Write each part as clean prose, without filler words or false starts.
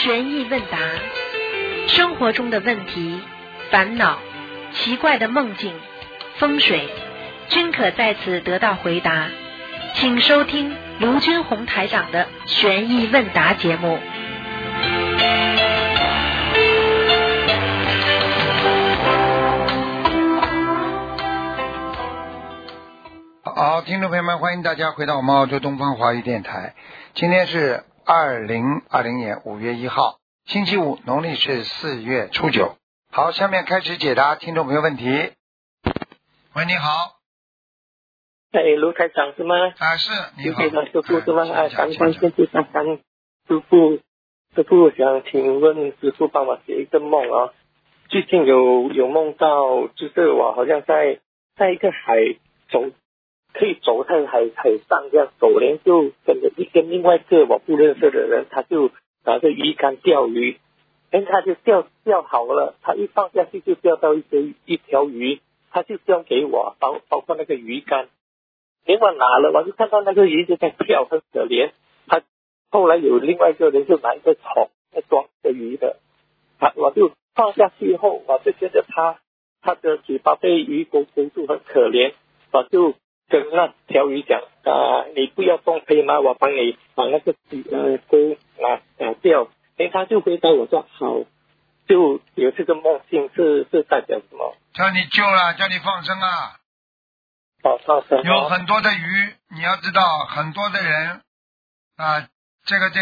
悬疑问答，生活中的问题、烦恼、奇怪的梦境、风水，均可在此得到回答。请收听卢军红台长的悬疑问答节目。 好，听众朋友们，欢迎大家回到我们澳洲东方华语电台。今天是2020年5月1号，星期五，农历是4月初9。好，下面开始解答听众朋友问题。喂，你好。 哎，卢台长是吗？ 啊，是，你好。 卢台长师傅是吗？啊，感恩师傅，感恩师傅想请问师傅帮我解一个梦啊。最近有梦到，就是我好像在一个可以走在海上这样走，连就跟另外一个我不认识的人，他就拿着鱼竿钓鱼，他就钓好了，他一放下去就钓到一条鱼，他就交给我，包括那个鱼竿，连我拿了，我就看到那个鱼就在跳，很可怜。他后来有另外一个人就拿一个桶在装着鱼的，我就放下去后，我就觉得他的嘴巴被鱼勾住，很可怜，我就跟那条鱼讲你不要动可以吗？我帮你把那个钩拿掉。他就回答我说好，就有这个梦境是代表什么？ 叫你救了，叫你放生啊。 放生。 有很多的鱼，你要知道，很多的人这个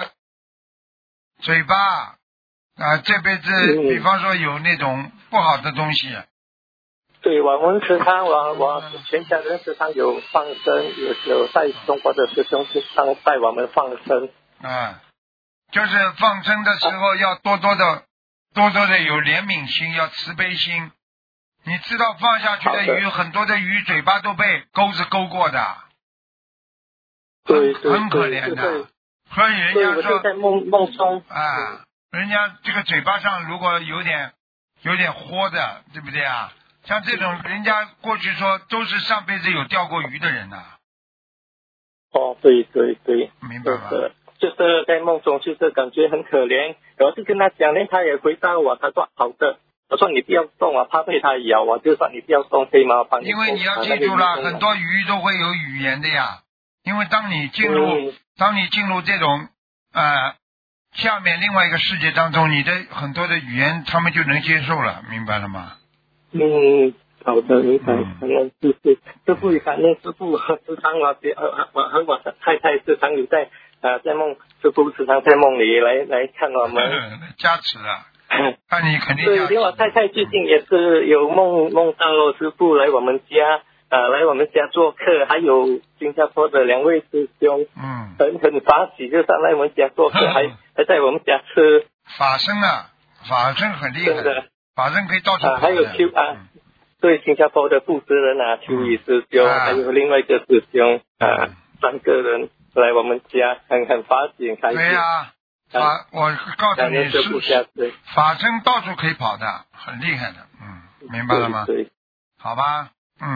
嘴巴这辈子比方说有那种不好的东西。 对，我们食堂，我全家人食堂有放生，有在中国的师兄食堂带我们放生。 就是放生的时候要多多的有怜悯心，要慈悲心。你知道放下去的鱼，很多的鱼嘴巴都被钩子勾过的， 对， 很可怜的。所以人家说在梦中人家这个嘴巴上如果有点豁的，对不对啊？像这种人家过去说都是上辈子有钓过鱼的人呐。 对， 明白吗？ 就是在梦中，就是感觉很可怜，然后就跟他讲，他也回答我，他说好的，我说你不要动啊，怕被他咬，我就说你不要动，可以吗？ 因为你要记住了，很多鱼都会有语言的呀。因为当你进入这种下面另外一个世界当中，你的很多的语言他们就能接受了，明白了吗？ 好的，明白。感恩师父，师父也感恩师父。时常我和我的太太时常有在梦，师父时常在梦里来看我们， 加持啊。那你肯定对，因为我太太最近也是有梦到师父来我们家做客，还有新加坡的2位师兄，很法喜，就上来我们家做客，还在我们家吃法身啊，法身很厉害的，法身可以到处跑的。 还有对，新加坡的负责人邱宇师兄，还有另外一个师兄3个人来我们家，很法喜，很开心。 对啊，我告诉你，法身到处可以跑的，很厉害的，明白了吗？ 对， 好吧，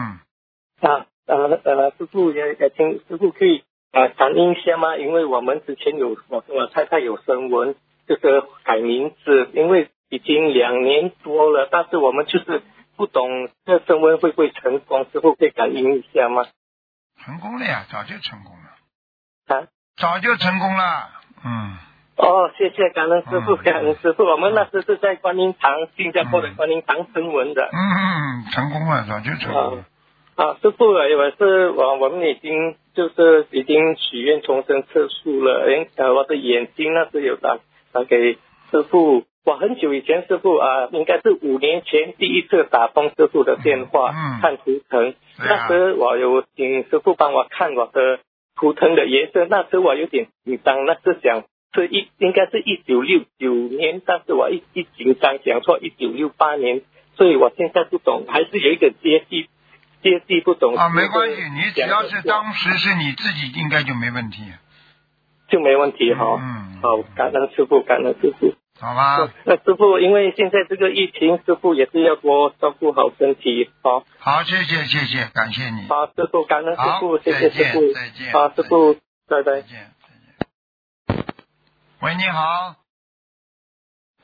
师父也请师父可以感应一下吗？因为我们之前我跟我太太有声纹，就是改名字，因为已经2年多了，但是我们就是不懂这声纹会不会成功，师父可以感应一下吗？ 成功了呀，早就成功了。早就成功了。 谢谢感恩师父，感恩师父。我们那时是在观音堂，新加坡的观音堂声纹的。 成功了，早就成功了。 师父，我们已经许愿重生测速了。我的眼睛那时有打给师父，我很久以前师父应该是5年前第一次打通师父的电话，看图腾。那时我有请师父帮我看我的图腾的颜色，那时我有点紧张，那时想应该是1969年，但是我一紧张想错1968年，所以我现在不懂，还是有一个接济不懂。 没关系，你只要是当时是你自己，应该就没问题。 就没问题好，感恩师父，感恩师父。 好吧。 那师父，因为现在这个疫情，师父也是要多照顾好身体。 好，谢谢，感谢你。 好，师父，感恩师父，谢谢师父。 再见。 好，师父，拜拜。 再见。喂，你好。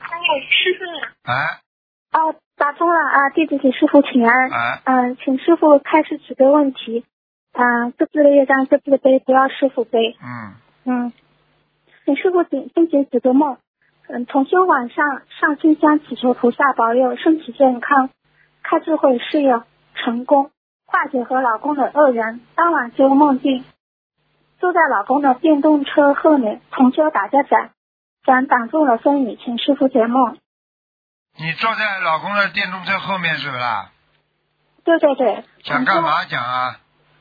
哎，师傅。 哎。 哦，打通了啊！弟子给师傅请安。请师傅开始几个问题。各自的业障各自的背，不要师傅背。请师傅先解几个梦。同修晚上上清香祈求菩萨保佑身体健康，开智慧事业成功，化解和老公的恶缘。当晚就梦境坐在老公的电动车后面，同修打着伞挡住了风雨，请师傅解梦。 你坐在老公的电动车后面是不啦？ 对对对。 想干嘛讲啊？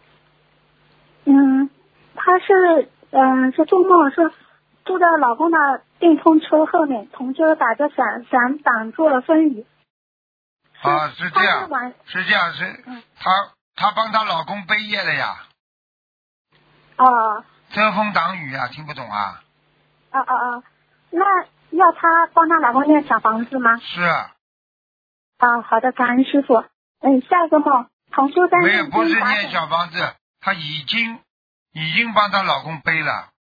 他是做梦是坐在老公的电动车后面，同修打着伞挡住了风雨。 是这样，是这样，她帮她老公背业了呀。遮风挡雨啊，听不懂啊？ 那要她帮她老公念小房子吗？ 是。 好的，感恩师傅。下一个梦，同修在念经不是念小房子，她已经帮她老公背了。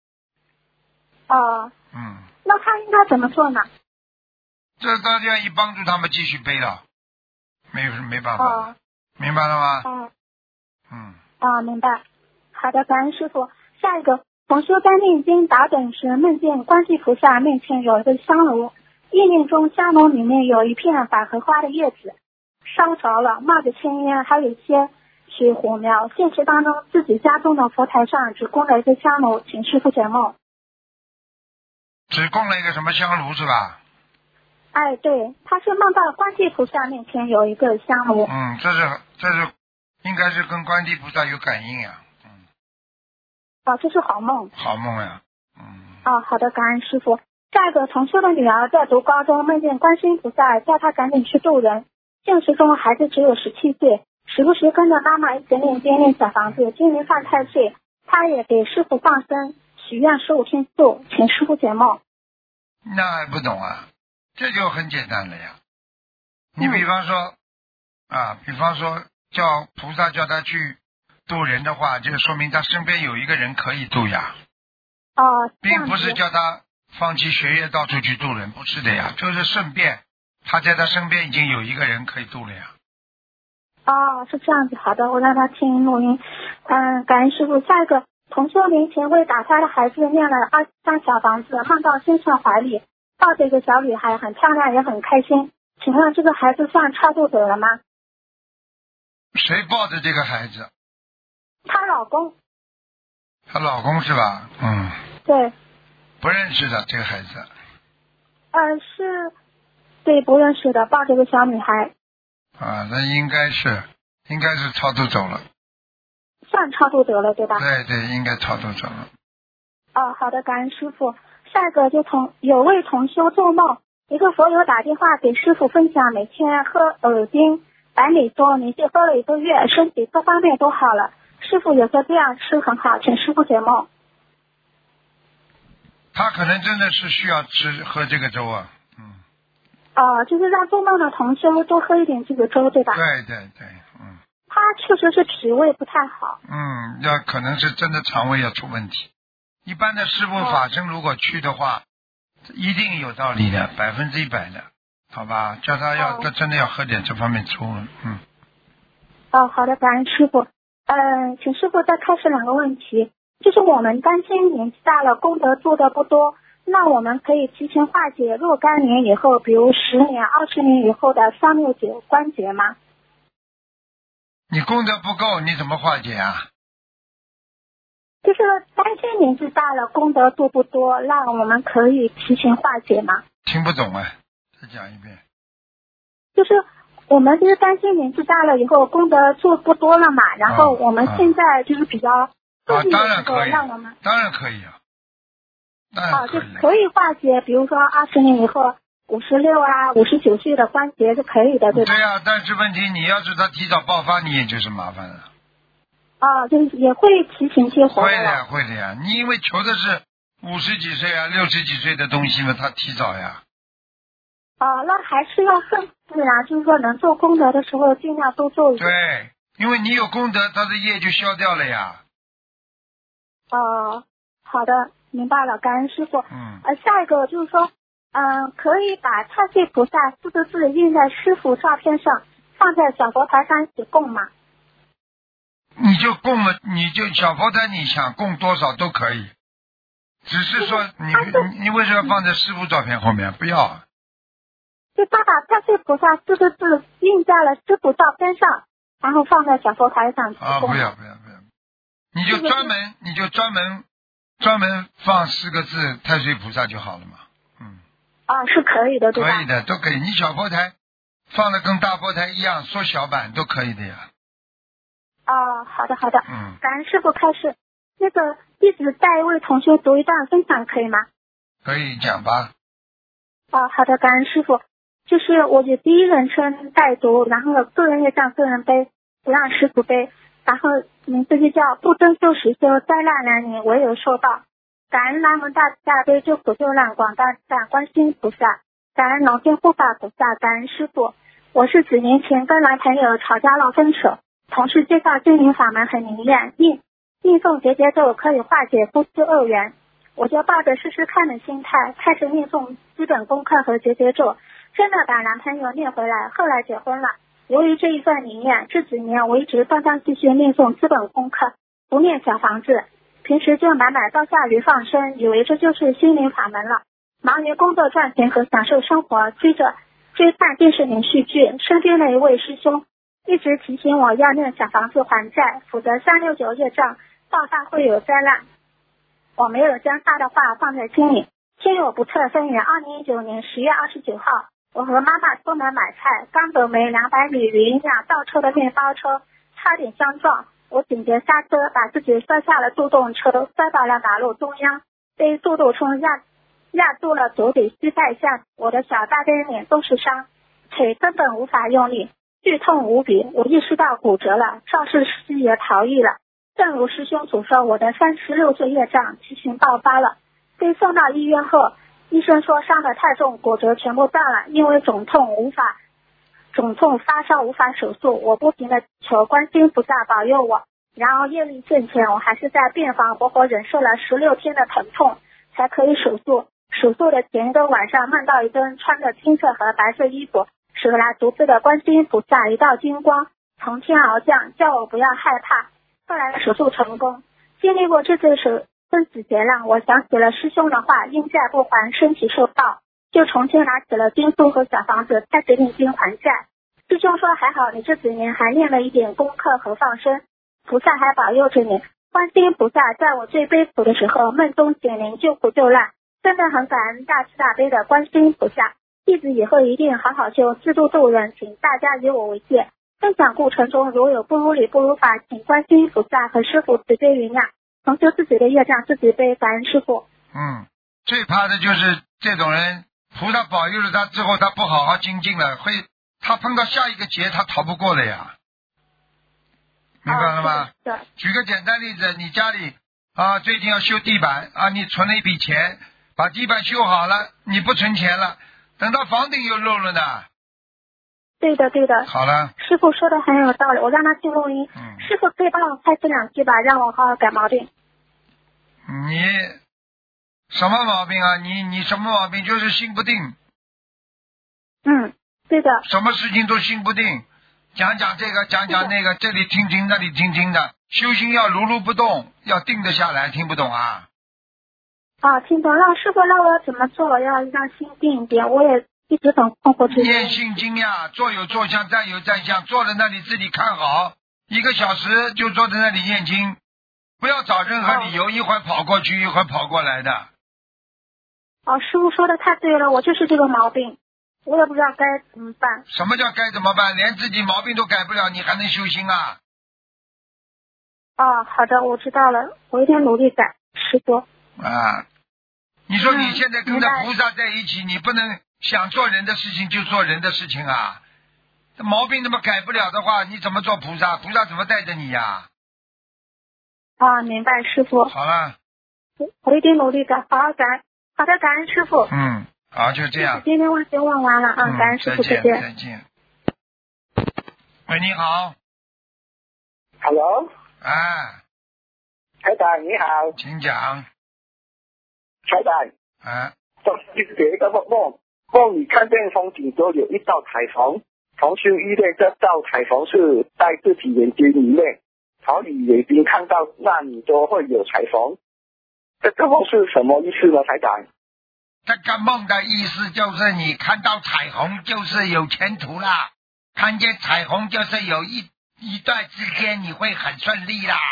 那她应该怎么做呢？ 这大家一帮助他们继续背了，没办法。明白了吗？ 明白。好的，感恩师傅。下一个，同修在念经打盹时，梦见观世菩萨面前有一个香炉，意念中香炉里面有一片百合花的叶子，烧着了，冒着青烟，还有一些水火苗。现实当中，自己家中的佛台上只供了一个香炉，请师傅解梦。 只供了一个什么香炉是吧？ 对，他是梦到观世菩萨面前有一个香炉。 这是应该是跟观世菩萨有感应呀。 这是好梦。 好梦呀。 好的，感恩师傅。下一个，同修的女儿在读高中，梦见观世音菩萨叫她赶紧去渡人。现实中孩子只有17岁，时不时跟着妈妈一起念经念小房子，今年犯太岁，她也给师傅放生许愿15天素，请师傅解梦。 那还不懂啊？这就很简单了呀。你比方说叫菩萨叫他去渡人的话，就说明他身边有一个人可以渡呀。并不是叫他放弃学业到处去渡人，不是的呀，就是顺便他在他身边已经有一个人可以渡了呀。 是这样子。好的，我让他听录音。感恩师傅。下一个，同修年前为打胎的孩子念了23小房子，梦到先生怀里抱着一个小女孩，很漂亮也很开心，请问这个孩子算超度走了吗？ 谁抱着这个孩子？ 她老公。 她老公是吧？ 对。 不认识的这个孩子。 是，对，不认识的，抱着个小女孩。 那应该是超度走了。 算超度走了，对吧？ 对，应该超度走了。 好的，感恩师傅。下一个就有位同修做梦，一个佛友打电话给师傅分享，每天喝耳钉100美多，连续喝了1个月，身体各方面都好了。师傅有说这样吃很好，请师傅解梦。 他可能真的是需要喝这个粥啊。 就是让做梦的同修多喝一点这个粥，对吧？ 对。 他确实是脾胃不太好。 要可能是真的肠胃要出问题。一般的师父法身如果去的话，一定有道理的，100%的，好吧？叫他他真的要喝点这方面粥。 好的，感恩师傅。请师傅再开始2个问题，就是我们担心年纪大了，功德做的不多，那我们可以提前化解若干年以后，比如10年、20年以后的369关节吗？ 你功德不够，你怎么化解啊？ 就是担心年纪大了，功德做不多，那我们可以提前化解吗？ 听不懂再讲一遍。 就是我们就是担心年纪大了以后功德做不多了嘛，然后我们现在就是比较注意的时候，让我们当然可以啊， 就可以化解，比如说20年以后56啊、59岁的关节是可以的，对吧？ 对啊，但是问题你要是他提早爆发，你也就是麻烦了。 就是也会提前些活。 会的呀，你因为求的是50几岁啊、60几岁的东西嘛，他提早呀。 那还是要顺自然，就是说能做功德的时候尽量多做一点。 对，因为你有功德，他的业就消掉了呀。 好的，明白了，感恩师傅。下一个就是说， 可以把太岁菩萨4个字印在师傅照片上，放在小佛台上一起供吗？ 你就供了，你就小佛台你想供多少都可以，只是说你为什么要放在师傅照片后面？不要。 就他把太岁菩萨4个字印在了师傅照片上，然后放在小佛台上。 不要，你就专门放4个字太岁菩萨就好了嘛。 是可以的，对吧？ 可以的，都可以。你小佛台放的跟大佛台一样，缩小版都可以的呀。 好的。感恩师傅开示。那个弟子带一位同学读一段分享可以吗？ 可以讲吧。 好的，感恩师傅。就是我以第一人称代读，然后个人业障个人背，不让师傅背，然后名字就叫不争修实修，灾难来临唯有受报。感恩南无大慈大悲救苦救难广大慈大观世音菩萨，感恩龙天护法菩萨，感恩师父。我是几年前跟男朋友吵架闹分手，同事介绍心灵法门很灵验，念诵结节咒可以化解夫妻恶缘，我就抱着试试看的心态开始念诵基本功课和结节咒，真的把男朋友念回来，后来结婚了。由于这一份灵验，这几年我一直断断续续念诵基本功课，不念小房子，平时就买刀下鱼放生，以为这就是心灵法门了。忙于工作赚钱和享受生活，追看电视连续剧，身边的一位师兄一直提醒我要念小房子还债，否则369业障爆发会有灾难。我没有将他的话放在心里。天有不测风云，2019年10月29号，我和妈妈出门买菜，刚走没200米，与一辆倒车的面包车差点相撞，我紧急刹车，把自己摔下了助动车，摔到了马路中央，被速度冲压住了左腿膝盖下，我的小大腿脸都是伤，腿根本无法用力，剧痛无比。我意识到骨折了，肇事司机也逃逸了。正如师兄所说，我的36岁业障提前爆发了。被送到医院后，医生说伤得太重，骨折全部断了，因为肿痛发烧无法手术。我不停地求观世音菩萨保佑我，然而业力现前，我还是在病房活活忍受了16天的疼痛才可以手术。手术的前一个晚上，梦到一根穿着青色和白色衣服手拿竹子的观世音菩萨，一道金光从天而降，叫我不要害怕。后来手术成功。经历过这次生死劫难，我想起了师兄的话，因债不还身体受报，就重新拿起了经书和小房子，开始念经还债。师兄说还好你这几年还念了一点功课和放生，菩萨还保佑着你。观世音菩萨在我最悲苦的时候梦中显灵，救苦救难，真的很感恩大慈大悲的观世音菩萨。弟子以后一定好好修，自度度人，请大家以我为戒。分享过程中如有不如理不如法，请观世音菩萨和师父慈悲原谅，重修自己的业障自己背，感恩师父。 最怕的就是这种人，菩萨保佑了他之后，他不好好精进了，他碰到下一个劫他逃不过了呀。明白了吗？举个简单例子，你家里最近要修地板你存了一笔钱，把地板修好了，你不存钱了，等到房顶又漏了呢。 对的。 好了， 师父说的很有道理，我让他听录音。师父可以帮我开这2句吧，让我好好改毛病。 你什么毛病啊？你什么毛病？就是心不定。 对的。 什么事情都心不定，讲这个讲那个，这里听听那里听听的，修行要如如不动，要定得下来。听不懂啊？ 听懂。让师父让我怎么做，要让心定一点，我也一直很困惑。 念心经呀，坐有坐相，站有站相，坐在那里自己看好，1个小时就坐在那里念经，不要找任何理由，一会儿跑过去，一会儿跑过来的。 师父说的太对了，我就是这个毛病，我也不知道该怎么办。 什么叫该怎么办？连自己毛病都改不了，你还能修心啊？ 好的，我知道了，我一定努力改。师父你说你现在跟着菩萨在一起，你不能想做人的事情就做人的事情啊！毛病那么改不了的话，你怎么做菩萨？菩萨怎么带着你呀？ 明白师父。 好了， 我一定努力改，好好改。好的，感恩师父。 好，就这样。 今天问题问完了感恩师父，再见。 再见。喂，你好。 Hello。台长你好。 请讲。 台长。 就是第一个梦里看见风景中有一道彩虹，同修依恋这道彩虹是在自己眼睛里面，桃李眼睛看到那里都会有彩虹。这个梦是什么意思呢，台长？ 这个梦的意思就是你看到彩虹就是有前途啦，看见彩虹就是有一段之间你会很顺利啦。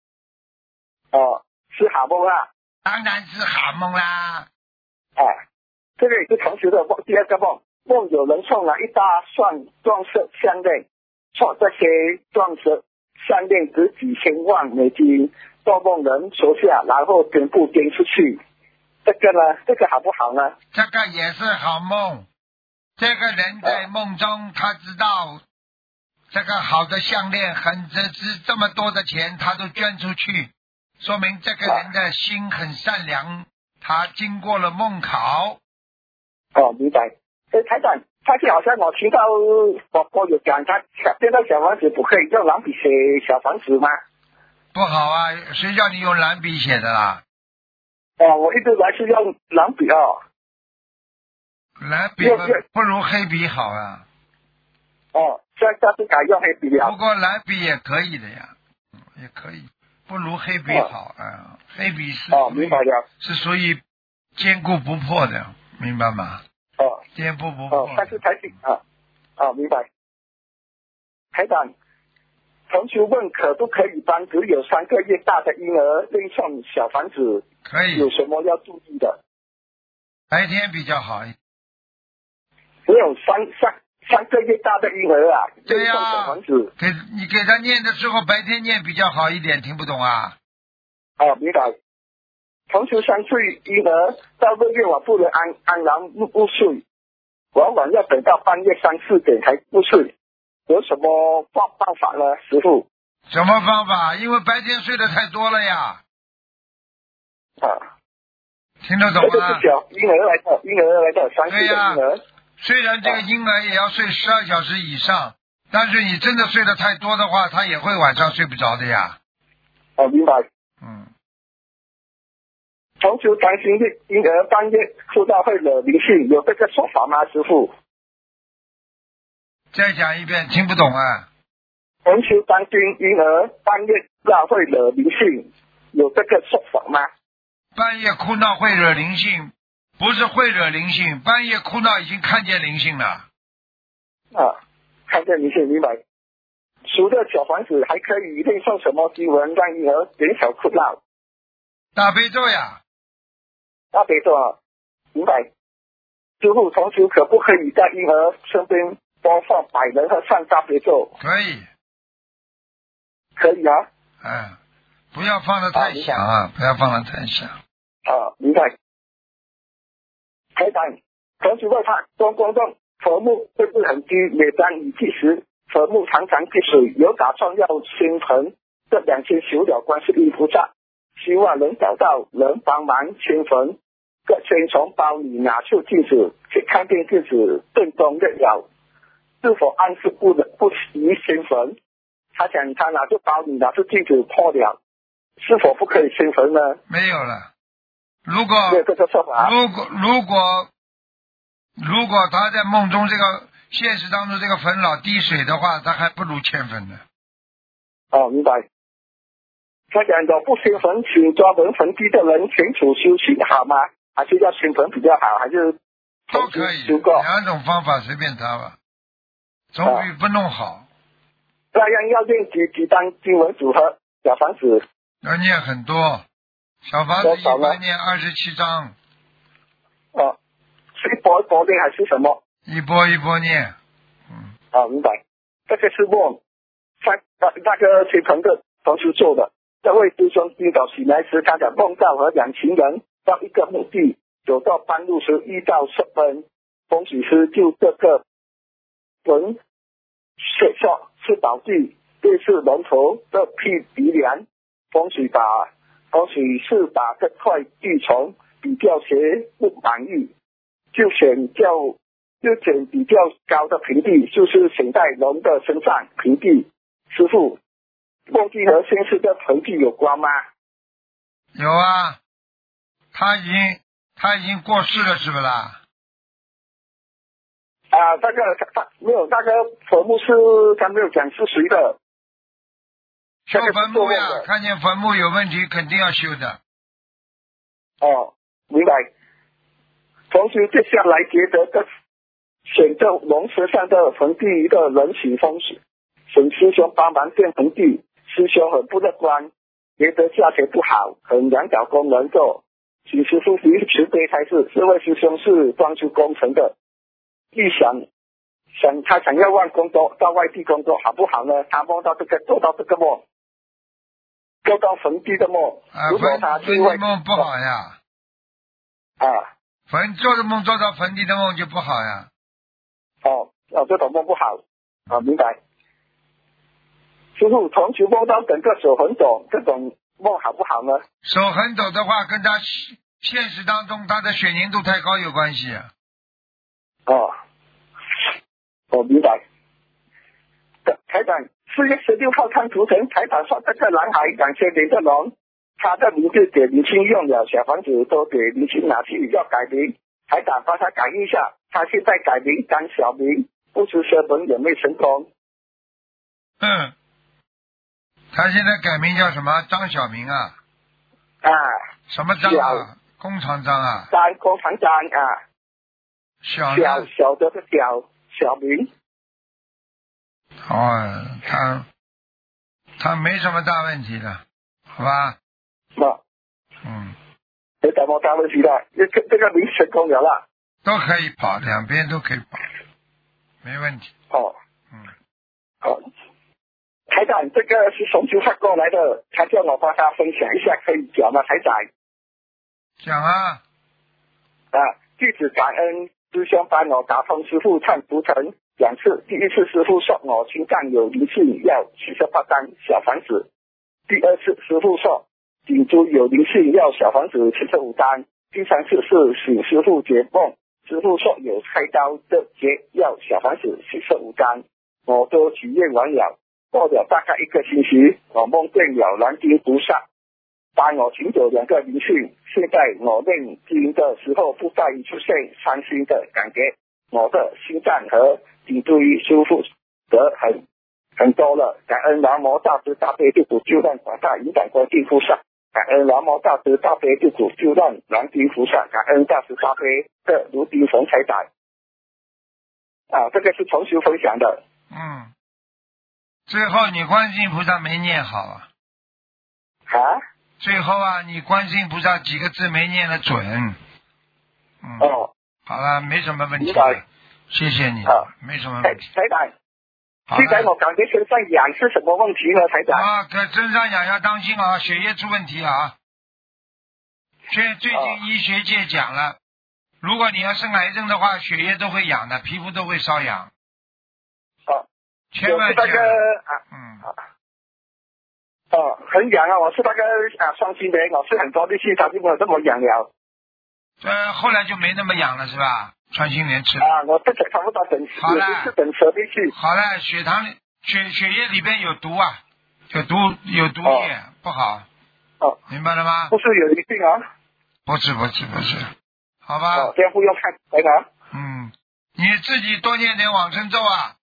是好梦啦。 当然是好梦啦。 这个也是同学的梦。第二个梦有人送了一大串钻石项链，说这些钻石项链值几千万美金，做梦人收下，然后全部捐出去。这个呢？这个好不好呢？ 这个也是好梦。这个人在梦中他知道这个好的项链很值这么多的钱，他都捐出去，说明这个人的心很善良，他经过了梦考。 明白。台长，他就好像我听到我有讲，他现在小房子不可以用蓝笔写小房子吗？ 不好啊，谁叫你用蓝笔写的啦？ 我一直来是用蓝笔蓝笔不如黑笔好啊。 现在是改用黑笔了。 不过蓝笔也可以的呀，也可以，不如黑笔好啊。黑笔是明白了， 是属于坚固不破的，明白吗？坚固不破。 但是台长明白。台长，同学问可不可以帮只有3个月大的婴儿另送小房子？ 可以。 有什么要注意的？ 白天比较好。 只有3个月大的婴儿啊， 对呀， 小房子你给他念的时候，白天念比较好一点，听不懂啊？ 明白。同时3岁婴儿到个月我不能安然入睡，往往要等到半夜3、4点才入睡，有什么办法呢，师父？ 什么方法？因为白天睡得太多了呀。听得懂吗？ 这个是小婴儿来的3岁的婴儿。 虽然这个婴儿也要睡12小时以上，但是你真的睡得太多的话，他也会晚上睡不着的呀。 明白。同时担心婴儿半夜哭到会惹灵性，有这个说法吗，师父？ 再讲一遍，听不懂啊。 同时担心婴儿半夜哭闹会惹灵性，有这个说法吗？ 半夜哭闹会惹灵性，不是会惹灵性，半夜哭闹已经看见灵性了。 看见灵性，明白。除了小房子，还可以另送什么经文让婴儿减少哭闹？ 大悲咒呀。 大悲咒明白。师父，同时可不可以在婴儿身边播放百人和上大悲咒？ 可以。 可以啊。 不要放得太响不要放得太响。 明白。台长，同时问他公众佛目会不会很低？每当雨季时，佛目常常积水，有打算要心盆这2天求了观世音菩萨，希望能找到人帮忙清坟。各先从包里拿出镜子，去看见镜子正中月了，是否暗示不宜清坟？他想他拿出包里拿出镜子破了，是否不可以清坟呢？ 没有了。如果他在梦中这个现实当中这个坟老滴水的话，他还不如迁坟呢。 明白。他讲的不清坟，请专门坟地的人清楚修行好吗？还是要清坟比较好？还是都可以，2种方法随便他吧，总比不弄好。 那样要念几张经文组合小房子？ 要念很多，小房子一般念27章。 是一波一波念还是什么？ 一波一波念。 明白。这个是梦，那个清晨的同时做的。这位师兄今早醒来时，他讲梦到和2群人到一个墓地，走到半路时遇到10分，风水师就这个坟写说是宝地，类似龙头的鼻梁，风水师把这块地从比较斜不满意，就选比较高的平地，就是选在龙的身上平地。师父，梦境和现实的盆地有关吗？ 有啊，他已经他已经过世了，是不啦？ 那个他没有，那个坟墓是他没有讲是谁的。 修坟墓呀，看见坟墓有问题，肯定要修的。 哦，明白。同时接下来觉得选择龙石上的坟地一个人行风水，请师兄帮忙建坟地，师兄很不乐观，觉得价钱不好，很难找工人做，请师傅慈悲开示，这位师兄是装修工程的，他想要换工作，到外地工作好不好呢？他梦到做到这个梦，做到坟地的梦，如果他去外梦不好呀。做的梦做到坟地的梦就不好呀。 这种梦不好。明白。师傅，同学梦到整个手很抖，这种梦好不好呢？ 手很抖的话，跟他现实当中他的血凝度太高有关系。 明白。台长，4月16号看图腾，台长说这个男孩2000年的龙，他的名字给林青用了，小房子都给林青拿去要改名，台长帮他改一下，他现在改名张小明，不知蛇本有没有成功？ 他现在改名叫什么？张小明啊？什么张啊？工厂张啊？ 工厂张啊。小的小明。 他没什么大问题的，好吧？ 没什么大问题的，这个名成功了。 都可以跑，两边都可以跑，没问题。 台长，这个是从修发过来的，他叫我帮他分享一下，可以讲吗？台长。 讲啊。 弟子感恩师兄帮我打通师父看图腾2次，第一次师父说我心脏有灵性，要78张小房子；第二次师父说颈椎有灵性，要小房子75张；第三次是请师父解梦，师父说有开刀的结，要小房子75张。我都许愿完了，过了大概1个星期，我梦见了南京菩萨帮我请走2个灵性，现在我念经的时候不再出现伤心的感觉，我的心脏和颈椎修复得很多了，感恩南无大慈大悲救苦救难广大灵感观世菩萨，感恩南无大慈大悲救苦救难南京菩萨，感恩大慈大悲的卢丁冯台长。这个是重修分享的。 最后你观世音菩萨没念好啊？最后你观世音菩萨几个字没念得准。好了，没什么问题。谢谢你。没什么问题。 台长，现在我感觉身上痒是什么问题呢？台长。 身上痒要当心啊，血液出问题啊。最近医学界讲了，如果你要生癌症的话，血液都会痒的，皮肤都会瘙痒。千万很痒啊！我是那个双性恋，我是很多的气，它就没有这么痒了。 后来就没那么痒了是吧？穿心莲吃。 我这差不多等蛇的气。 好了，血液里边有毒啊，有毒液，不好。明白了吗？ 不是有灵性啊？ 不是，好吧。 这样不用看台长。 你自己多念点往生咒啊。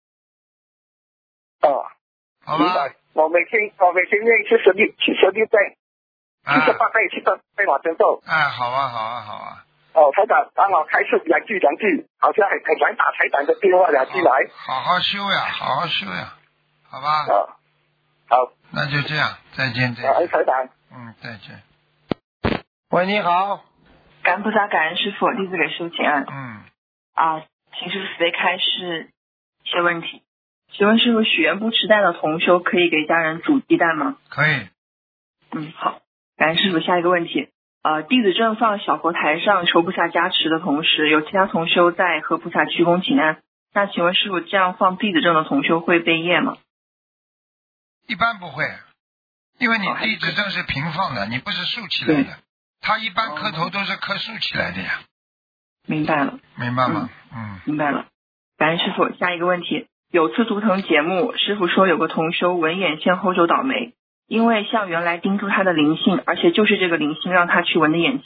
好吧。 我每天念76遍，78遍往生咒。 好啊。 台长帮我开示两句，好像很难打台长的电话2句来。 好好修呀，好吧。 好， 那就这样，再见。 台长。 再见。喂，你好。 感恩菩萨，感恩师父，弟子给师父请安。请师父慈悲开示一些问题。请问师父，许愿不吃蛋的同修可以给家人煮鸡蛋吗？ 可以。 好，感恩师父。下一个问题，弟子正放小佛台上求菩萨加持的同时，有其他同修在和菩萨鞠躬请安，那请问师父，这样放弟子正的同修会背业吗？ 一般不会，因为你弟子正是平放的，你不是竖起来的，他一般磕头都是磕竖起来的呀。 明白了。 明白吗？ 明白了。感恩师父。下一个问题，有次图腾节目，师父说有个同修闻眼线后就倒霉，因为像原来盯住他的灵性，而且就是这个灵性让他去闻的眼线，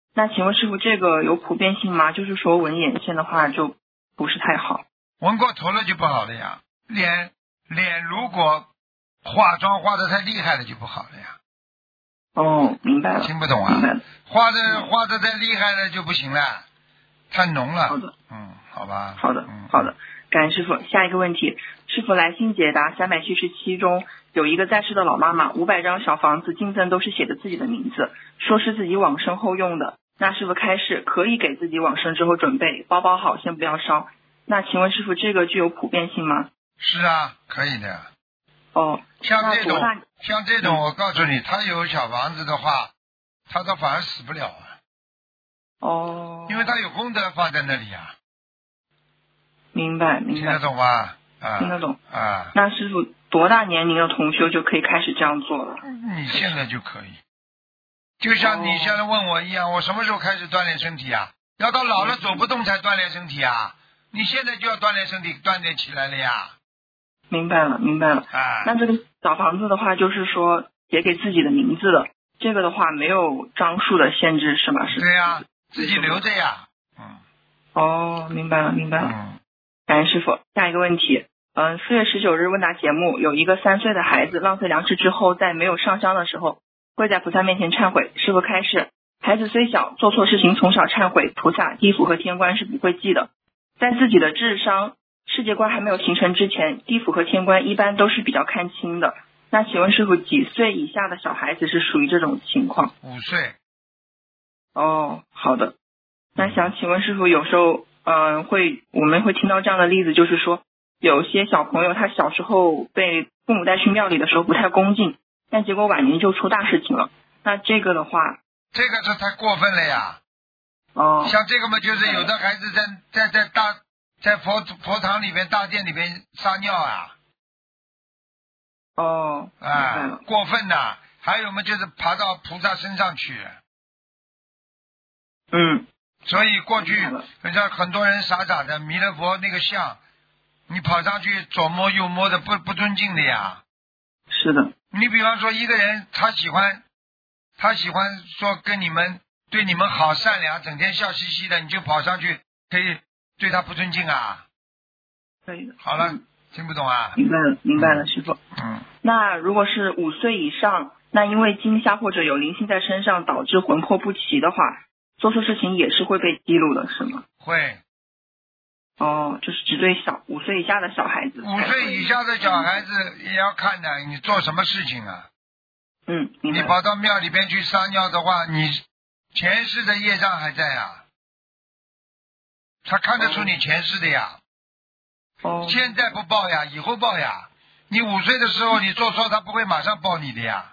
那请问师傅，这个有普遍性吗？就是说纹眼线的话就不是太好。 纹过头了就不好了呀。脸如果化妆化得太厉害了就不好了呀。 哦，明白了。 听不懂啊？画的太厉害了就不行了，太浓了。 好的。 好吧。 好的，好的。感恩师傅。下一个问题，师傅来信解答377中有一个在世的老妈妈，500张小房子进赠都是写着自己的名字，说是自己往生后用的。那师傅开示可以给自己往生之后准备，包包好先不要烧。那请问师傅这个具有普遍性吗？ 是啊，可以的。像这种我告诉你，他有小房子的话，他倒反而死不了啊。因为他有功德放在那里啊。 明白。 听得懂吗？ 听得懂。 啊。 那师傅多大年龄的同修就可以开始这样做了？ 你现在就可以。就像你现在问我一样，我什么时候开始锻炼身体啊？要到老了走不动才锻炼身体啊？你现在就要锻炼身体，锻炼起来了呀。 明白了。那这个小房子的话，就是说写给自己的名字的，这个的话没有张数的限制是吗？ 对呀，自己留着呀。 明白了。感恩师傅。下一个问题，4月19日问答节目，有一个3岁的孩子浪费粮食之后，在没有上香的时候跪在菩萨面前忏悔。师傅开示，孩子虽小，做错事情从小忏悔，菩萨、地府和天官是不会记的。在自己的智商世界观还没有形成之前，地府和天官一般都是比较看轻的。那请问师傅，几岁以下的小孩子是属于这种情况？5岁。好的。那想请问师傅，有时候我们会听到这样的例子，就是说有些小朋友他小时候被父母带去庙里的时候不太恭敬，但结果晚年就出大事情了。那这个的话， 这个是太过分了呀。像这个嘛，就是有的孩子在佛堂里边、大殿里边撒尿啊。过分的。还有嘛，就是爬到菩萨身上去。所以过去人家很多人傻的，弥勒佛那个像，你跑上去左摸右摸的，不尊敬的呀。 是的。 你比方说一个人，他喜欢说跟你们对你们好善良，整天笑嘻嘻的，你就跑上去可以对他不尊敬啊？ 可以的。 好了，听不懂啊？ 明白了，师傅。那如果是5岁以上，那因为惊吓或者有灵性在身上导致魂魄不齐的话，做错事情也是会被记录的，是吗？ 会。 就是只对5岁以下的小孩子。 5岁以下的小孩子也要看的，你做什么事情啊？你跑到庙里边去撒尿的话，你前世的业障还在啊，他看得出你前世的呀。现在不报呀，以后报呀。你5岁的时候你做错，他不会马上报你的呀。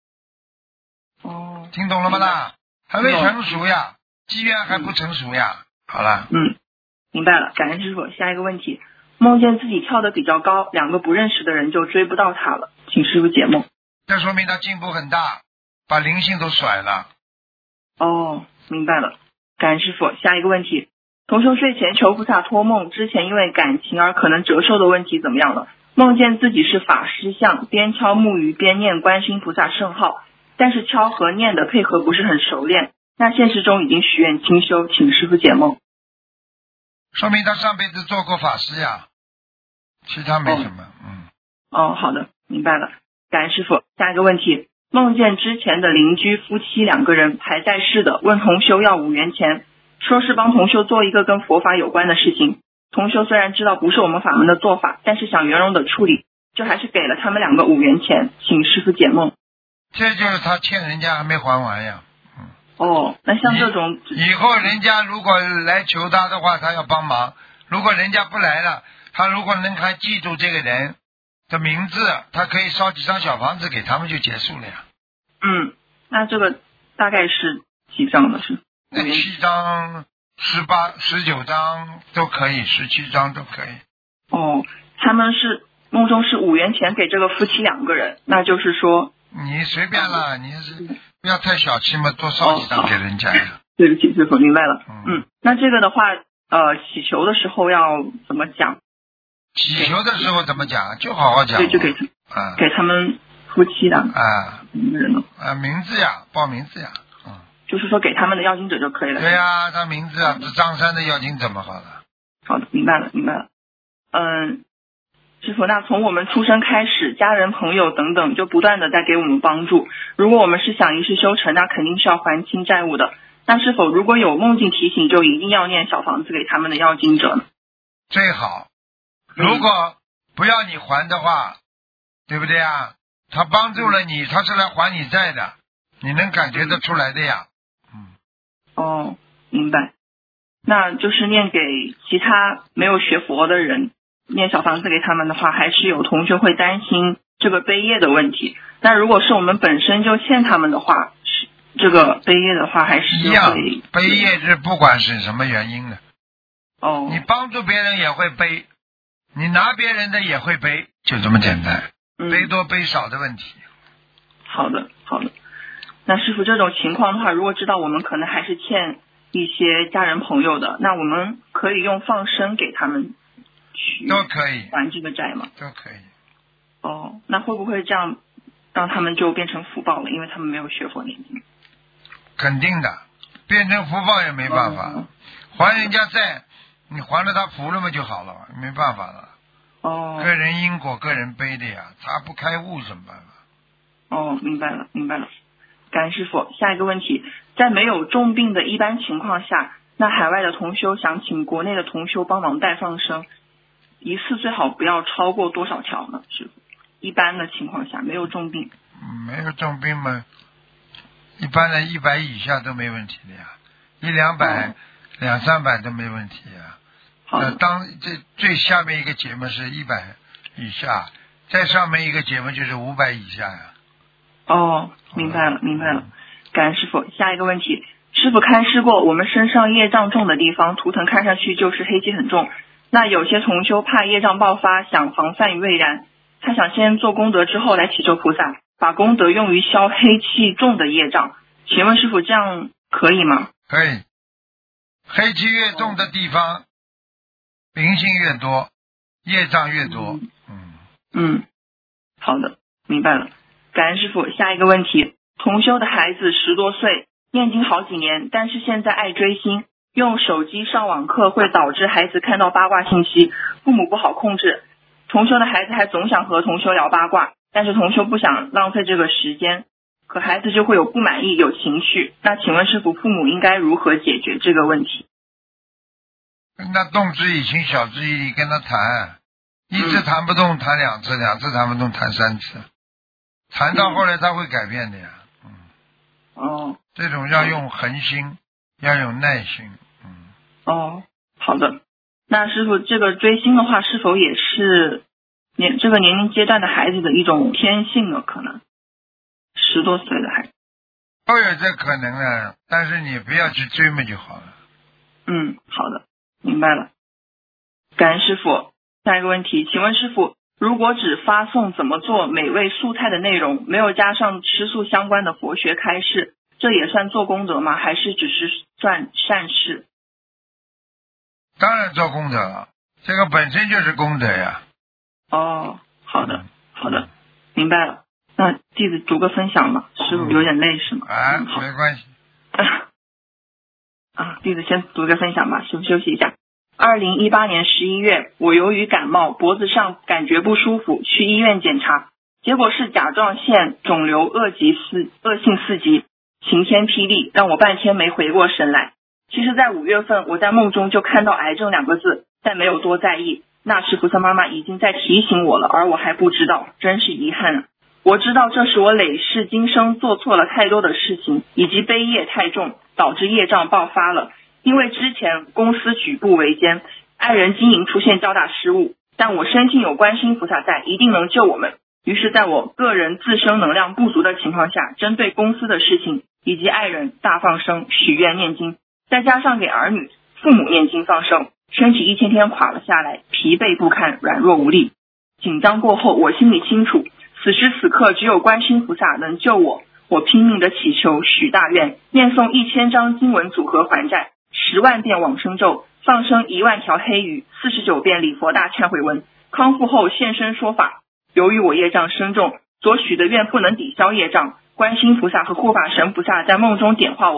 听懂了吗啦？还没成熟呀，机缘还不成熟呀。好了。 明白了，感恩师傅。下一个问题，梦见自己跳得比较高，2个不认识的人就追不到他了，请师傅解梦。 这说明他进步很大，把灵性都甩了。 明白了，感恩师傅。下一个问题，同修睡前求菩萨托梦，之前因为感情而可能折寿的问题怎么样了？梦见自己是法师像，边敲木鱼边念观世音菩萨圣号，但是敲和念的配合不是很熟练，那现实中已经许愿清修，请师傅解梦。 说明他上辈子做过法师呀，其他没什么。 好的，明白了，感恩师傅。下一个问题，梦见之前的邻居夫妻2个人还在世的，问同修要5元钱，说是帮同修做一个跟佛法有关的事情。同修虽然知道不是我们法门的做法，但是想圆融的处理，就还是给了他们2个5元钱，请师傅解梦。 这就是他欠人家还没还完呀。 那像这种以后人家如果来求他的话，他要帮忙，如果人家不来了，他如果能还记住这个人的名字，他可以烧几张小房子给他们就结束了呀。 那这个大概是几张的？是 7张、18、19张都可以，17张都可以。 他们是梦中是5元钱给这个夫妻2个人，那就是说你随便了，你是不要太小气嘛，多烧几张给人家呀。 对不起，师傅，明白了。那这个的话祈求的时候要怎么讲？ 祈求的时候怎么讲？就好好讲。 对，就给他们夫妻的名字呀，报名字呀。 就是说给他们的要经者就可以了。 对啊，他名字啊，是张三的要经者嘛，好了。 好的，明白了。师父，那从我们出生开始，家人朋友等等就不断的在给我们帮助，如果我们是想一世修成，那肯定是要还清债务的。那是否如果有梦境提醒，就一定要念小房子给他们的要经者呢？ 最好，如果不要你还的话，对不对啊？他帮助了你，他是来还你债的，你能感觉得出来的呀。 哦，明白。那就是念给其他没有学佛的人，念小房子给他们的话，还是有同学会担心这个背业的问题。那如果是我们本身就欠他们的话，这个背业的话还是一样，背业是不管是什么原因的。 哦， 你帮助别人也会背，你拿别人的也会背，就这么简单。背多背少的问题。 好的。那师父，这种情况的话，如果知道我们可能还是欠一些家人朋友的，那我们可以用放生给他们去都可以还这个债吗？ 都可以。 哦，那会不会这样让他们就变成福报了？因为他们没有学佛念经。 肯定的，变成福报也没办法。还人家债，你还了他福了嘛就好了，没办法了。个人因果个人背的呀，他不开悟什么办法？ 明白了。感恩师父。下一个问题，在没有重病的一般情况下，那海外的同修想请国内的同修帮忙代放生，一次最好不要超过多少条呢？师父，一般的情况下没有重病。 没有重病嘛，一般的100以下都没问题的呀，100-200、200-300都没问题呀。当这最下面一个节目是100以下，再上面一个节目就是500以下呀。 明白了。感恩师父。下一个问题，师父开示过，我们身上业障重的地方，图腾看上去就是黑气很重。那有些同修怕业障爆发，想防范于未然，他想先做功德之后来祈求菩萨，把功德用于消黑气重的业障。请问师父，这样可以吗？ 可以。黑气越重的地方，灵性越多，业障越多。 好的，明白了。感恩师父。下一个问题，同修的孩子10多岁，念经好几年，但是现在爱追星，用手机上网课会导致孩子看到八卦信息，父母不好控制。同修的孩子还总想和同修聊八卦，但是同修不想浪费这个时间，可孩子就会有不满意，有情绪。那请问师父，父母应该如何解决这个问题？ 跟他动之以情，晓之以理，跟他谈，一次谈不动谈2次，2次谈不动谈3次，谈到后来他会改变的呀。这种要用恒心，要有耐心。 好的。那师父，这个追星的话，是否也是这个年龄阶段的孩子的一种天性呢？可能10多岁的孩子都有这可能的，但是你不要去追嘛就好了。 好的，明白了。感恩师父。下一个问题，请问师父，如果只发送怎么做美味素菜的内容，没有加上吃素相关的佛学开示，这也算做功德吗？还是只是算善事？ 当然做功德了，这个本身就是功德呀。 好的，明白了。那弟子读个分享吧，师父有点累是吗？ 没关系。 弟子先读个分享吧，师父休息一下。2018年11月，我由于感冒，脖子上感觉不舒服，去医院检查，结果是甲状腺肿瘤恶性4级，晴天霹雳，让我半天没回过神来。其实在5月份，我在梦中就看到癌症2个字，但没有多在意。那时菩萨妈妈已经在提醒我了，而我还不知道，真是遗憾啊。我知道这是我累世今生做错了太多的事情，以及悲业太重，导致业障爆发了。因为之前公司举步维艰，爱人经营出现较大失误，但我深信有观世音菩萨在，一定能救我们。于是在我个人自身能量不足的情况下，针对公司的事情以及爱人大放生、许愿念经，再加上给儿女父母念经放生，身体一天天垮了下来，疲惫不堪，软弱无力。紧张过后，我心里清楚，此时此刻只有观世音菩萨能救我。我拼命的祈求，许大愿，念诵1000张经文组合还债，10万遍往生咒，放生1万条黑鱼，49遍礼佛大忏悔文。康复后现身说法，由于我业障深重，所许的愿不能抵消业障，观世音菩萨和护法神菩萨在梦中点化我，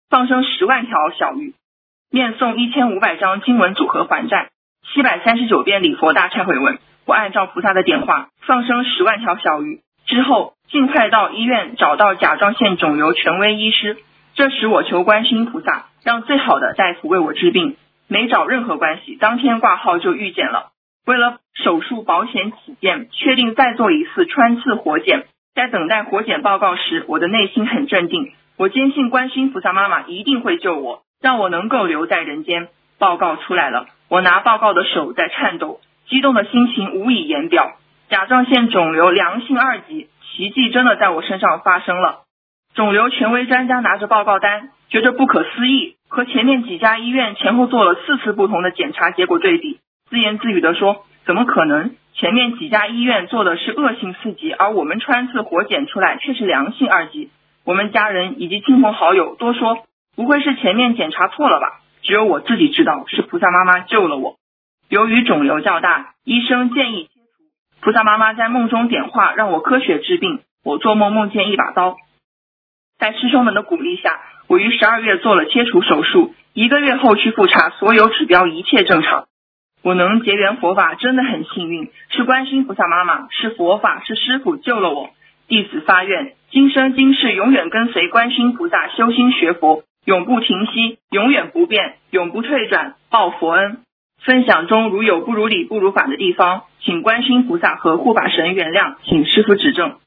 放生10万条小鱼，念诵1500张经文组合还债，739遍礼佛大忏悔文。我按照菩萨的点化，放生10万条小鱼之后，尽快到医院找到甲状腺肿瘤权威医师。这时我求观世音菩萨，让最好的大夫为我治病，没找任何关系，当天挂号就预检了。为了手术保险起见，确定再做一次穿刺活检。在等待活检报告时，我的内心很镇定，我坚信观世音菩萨妈妈一定会救我，让我能够留在人间。报告出来了，我拿报告的手在颤抖，激动的心情无以言表。甲状腺肿瘤良性2级，奇迹真的在我身上发生了。肿瘤权威专家拿着报告单，觉着不可思议，和前面几家医院前后做了4次不同的检查结果对比，自言自语地说，怎么可能？前面几家医院做的是恶性4级，而我们穿刺活检出来却是良性2级。我们家人以及亲朋好友都说，不会是前面检查错了吧？只有我自己知道，是菩萨妈妈救了我。由于肿瘤较大，医生建议切除。菩萨妈妈在梦中点化，让我科学治病。我做梦梦见一把刀。在师兄们的鼓励下，我于12月做了切除手术，1个月后去复查，所有指标一切正常。我能结缘佛法真的很幸运，是观世音菩萨妈妈，是佛法，是师父救了我。弟子发愿，今生今世永远跟随观世音菩萨修心学佛，永不停息，永远不变，永不退转，报佛恩。分享中如有不如理不如法的地方，请观世音菩萨和护法神原谅，请师父指正。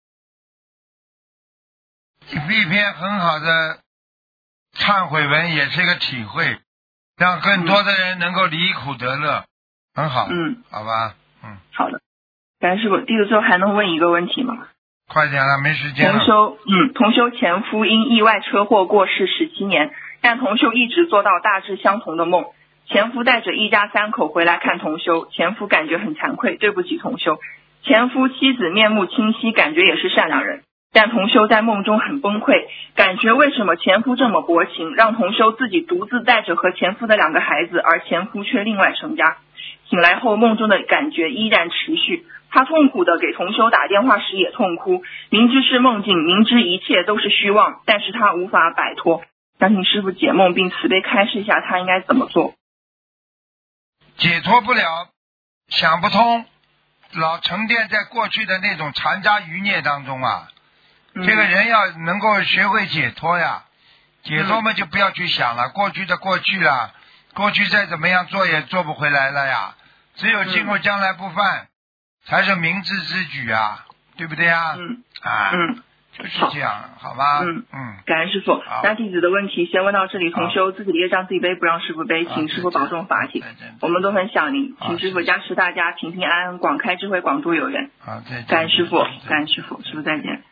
一篇很好的忏悔文，也是一个体会，让更多的人能够离苦得乐，很好。好吧。 好的。感恩师父，弟子最后还能问一个问题吗？ 快点了，没时间了。 同修前夫因意外车祸过世17年，但同修一直做到大致相同的梦。前夫带着一家3口回来看同修，前夫感觉很惭愧，对不起同修。前夫妻子面目清晰，感觉也是善良人，但同修在梦中很崩溃，感觉为什么前夫这么薄情，让同修自己独自带着和前夫的2个孩子，而前夫却另外成家。醒来后梦中的感觉依然持续，他痛苦的给同修打电话时也痛哭，明知是梦境，明知一切都是虚妄，但是他无法摆脱。想请师父解梦并慈悲开示一下他应该怎么做。 解脱不了，想不通，老沉淀在过去的那种残渣余孽当中啊。这个人要能够学会解脱呀，解脱嘛就不要去想了，过去的过去了，过去再怎么样做也做不回来了呀。只有今后将来不犯，才是明智之举啊，对不对啊？就是这样，好吧？ 感恩师父。那弟子的问题先问到这里，同修自己的业障自己背，不让师父背，请师父保重法体。我们都很想您，请师父加持大家平平安安，广开智慧，广度有缘。感恩师父，感恩师父，师父再见。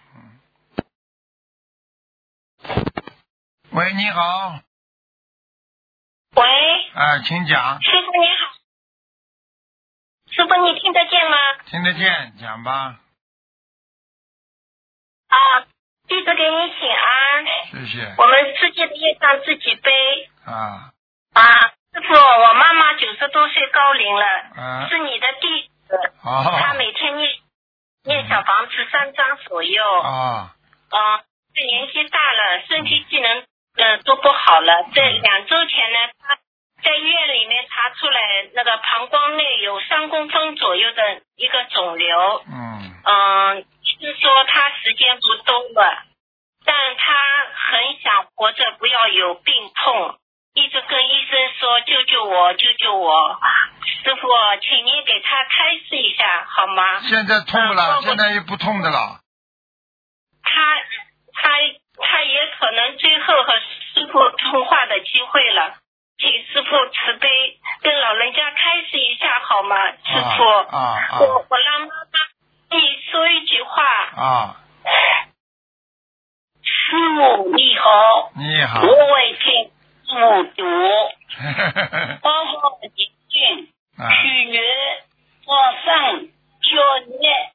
喂，你好。 喂。 请讲。 师父你好。师父你听得见吗？ 听得见，讲吧。 弟子给你请安。 谢谢。 我们自己的业障自己背。师父，我妈妈90多岁高龄了，是你的弟子。她每天念小房子3张左右。年纪大了，身体机能都不好了。这2周前呢，她在医院里面查出来那个膀胱内有3公分左右的一个肿瘤。是说他时间不多了，但他很想活着，不要有病痛，一直跟医生说救救我，救救我。师父，请您给他开示一下好吗？ 现在痛不了，现在又不痛的了。 他也可能最后和师父通话的机会了，请师父慈悲跟老人家开示一下好吗？师父，我让妈妈跟你说一句话。师父你好。 你好。 我为听复读，包括一卷去年我上9年。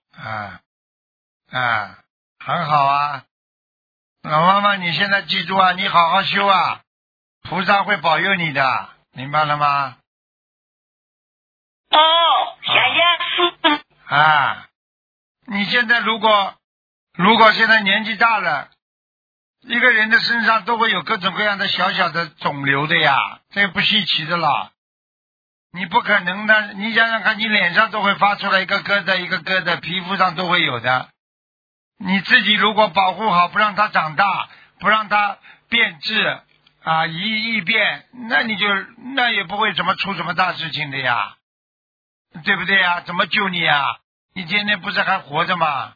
很好啊。老妈妈，你现在记住啊，你好好修啊，菩萨会保佑你的，明白了吗？ 谢谢师父。 你现在如果现在年纪大了， 一个人的身上都会有各种各样的小小的肿瘤的呀，这个不稀奇的了。你不可能的，你想想看，你脸上都会发出来一个疙瘩一个疙瘩，皮肤上都会有的。你自己如果保护好，不让它长大，不让它变质啊，异变，那也不会出什么大事情的呀，对不对呀？怎么救你呀？你今天不是还活着吗？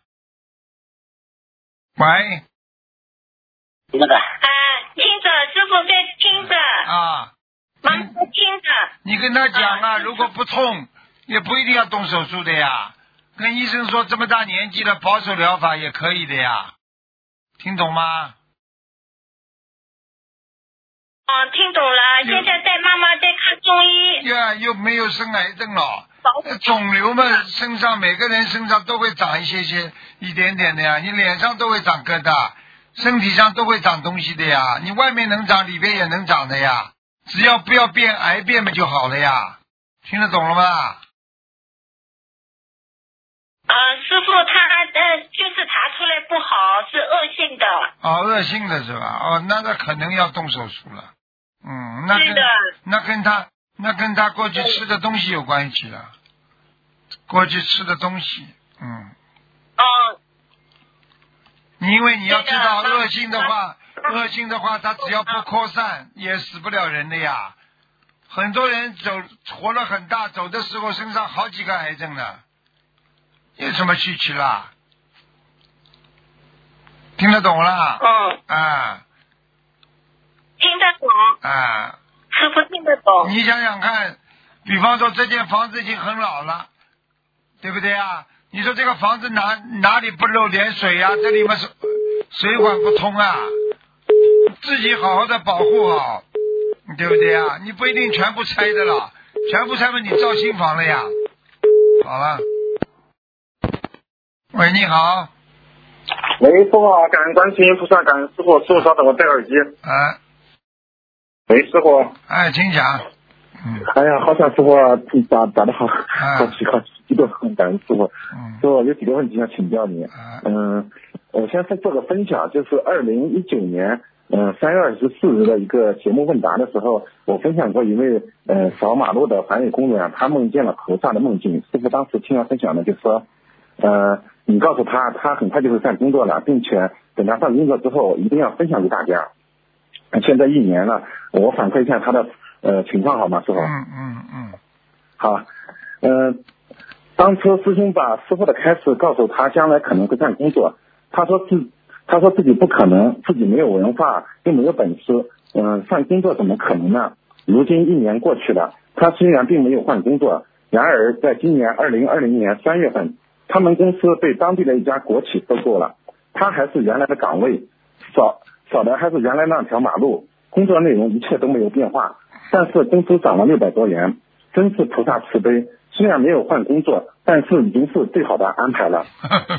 喂。 听着，师傅在听着。 啊。 妈妈在听着。 你跟他讲啊，如果不痛，也不一定要动手术的呀。跟医生说这么大年纪了，保守疗法也可以的呀。听懂吗？ 听懂了。现在带妈妈在看中医。 呀，又没有生癌症了。肿瘤嘛，身上每个人身上都会长一点点的呀。你脸上都会长疙瘩，身体上都会长东西的呀。你外面能长，里边也能长的呀。只要不要变癌变嘛就好了呀。听得懂了吗？ 师傅他就是查出来不好，是恶性的。 恶性的是吧？那可能要动手术了。那跟他过去吃的东西有关系了。过去吃的东西，因为你要知道，恶性的话，他只要不扩散，也死不了人的呀。很多人活了很大，走的时候身上好几个癌症呢，有什么稀奇啦？听得懂了？ 听得懂。师傅听得懂。 你想想看，比方说这间房子已经很老了，对不对啊？你说这个房子哪里不漏点水啊？这里面水管不通啊，自己好好的保护好，对不对啊？你不一定全部拆的了，全部拆了你造新房了呀。好了。喂，你好。 喂，师傅好，感恩观世音菩萨，感恩师傅，师傅稍等，我戴耳机。喂，师傅。 请讲。 哎呀，好想师傅打得好，好激动，感恩师傅。师傅有几个问题要请教你。我先做个分享，就是2019年3月24日的一个节目问答的时候，我分享过一位扫马路的环卫工人，他梦见了菩萨的梦境。师傅当时听了分享的就说，你告诉他很快就会上工作了，并且等他上工作之后一定要分享给大家。现在1年了，我反馈一下他的情况好吗，师傅？好。当初师兄把师傅的开示告诉他将来可能会上工作，他说自己不可能，自己没有文化又没有本事，上工作怎么可能呢？如今1年过去了，他虽然并没有换工作，然而在今年2020年3月份，他们公司被当地的一家国企收购了，他还是原来的岗位，扫的还是原来那条马路，工作内容一切都没有变化，但是工资涨了600多元，真是菩萨慈悲。虽然没有换工作，但是已经是最好的安排了。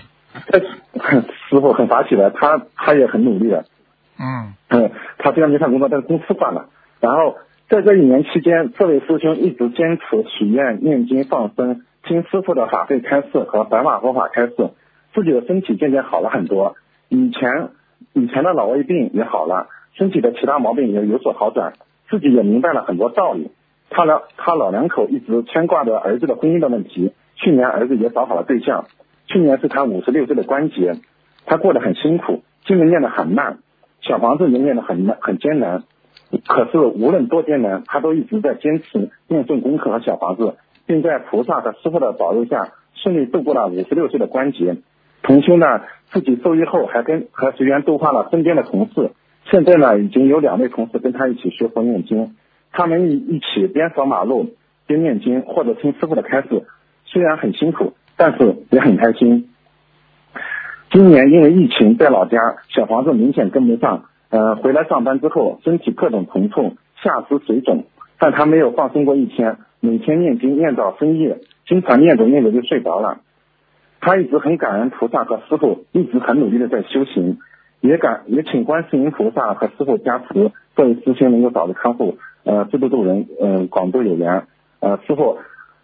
师傅很法喜的，他也很努力的。他虽然没换工作，但是公司换了。然后在这1年期间，这位师兄一直坚持许愿、念经、放生，听师傅的法会开示和白马佛法开示，自己的身体渐渐好了很多。以前的老胃病也好了，身体的其他毛病也有所好转，自己也明白了很多道理。他老两口一直牵挂着儿子的婚姻的问题，去年儿子也找好了对象，去年是他56岁的关节，他过得很辛苦，经文念得很慢，小房子也念得很艰难，可是无论多艰难，他都一直在坚持念诵功课和小房子，并在菩萨和师父的保佑下顺利度过了56岁的关节。同修呢，自己受益后还随缘度化了身边的同事，现在呢已经有2位同事跟他一起学佛念经，他们一起边扫马路边念经或者听师父的开示，虽然很辛苦，但是也很开心。今年因为疫情在老家，小房子明显跟不上，回来上班之后身体各种疼痛，下肢水肿，但他没有放松过一天，每天念经念到深夜，经常念着就睡着了。他一直很感恩菩萨和师父，一直很努力的在修行，也请观世音菩萨和师父加持，这位师兄能够早日康复，自度人，广度有缘。师父，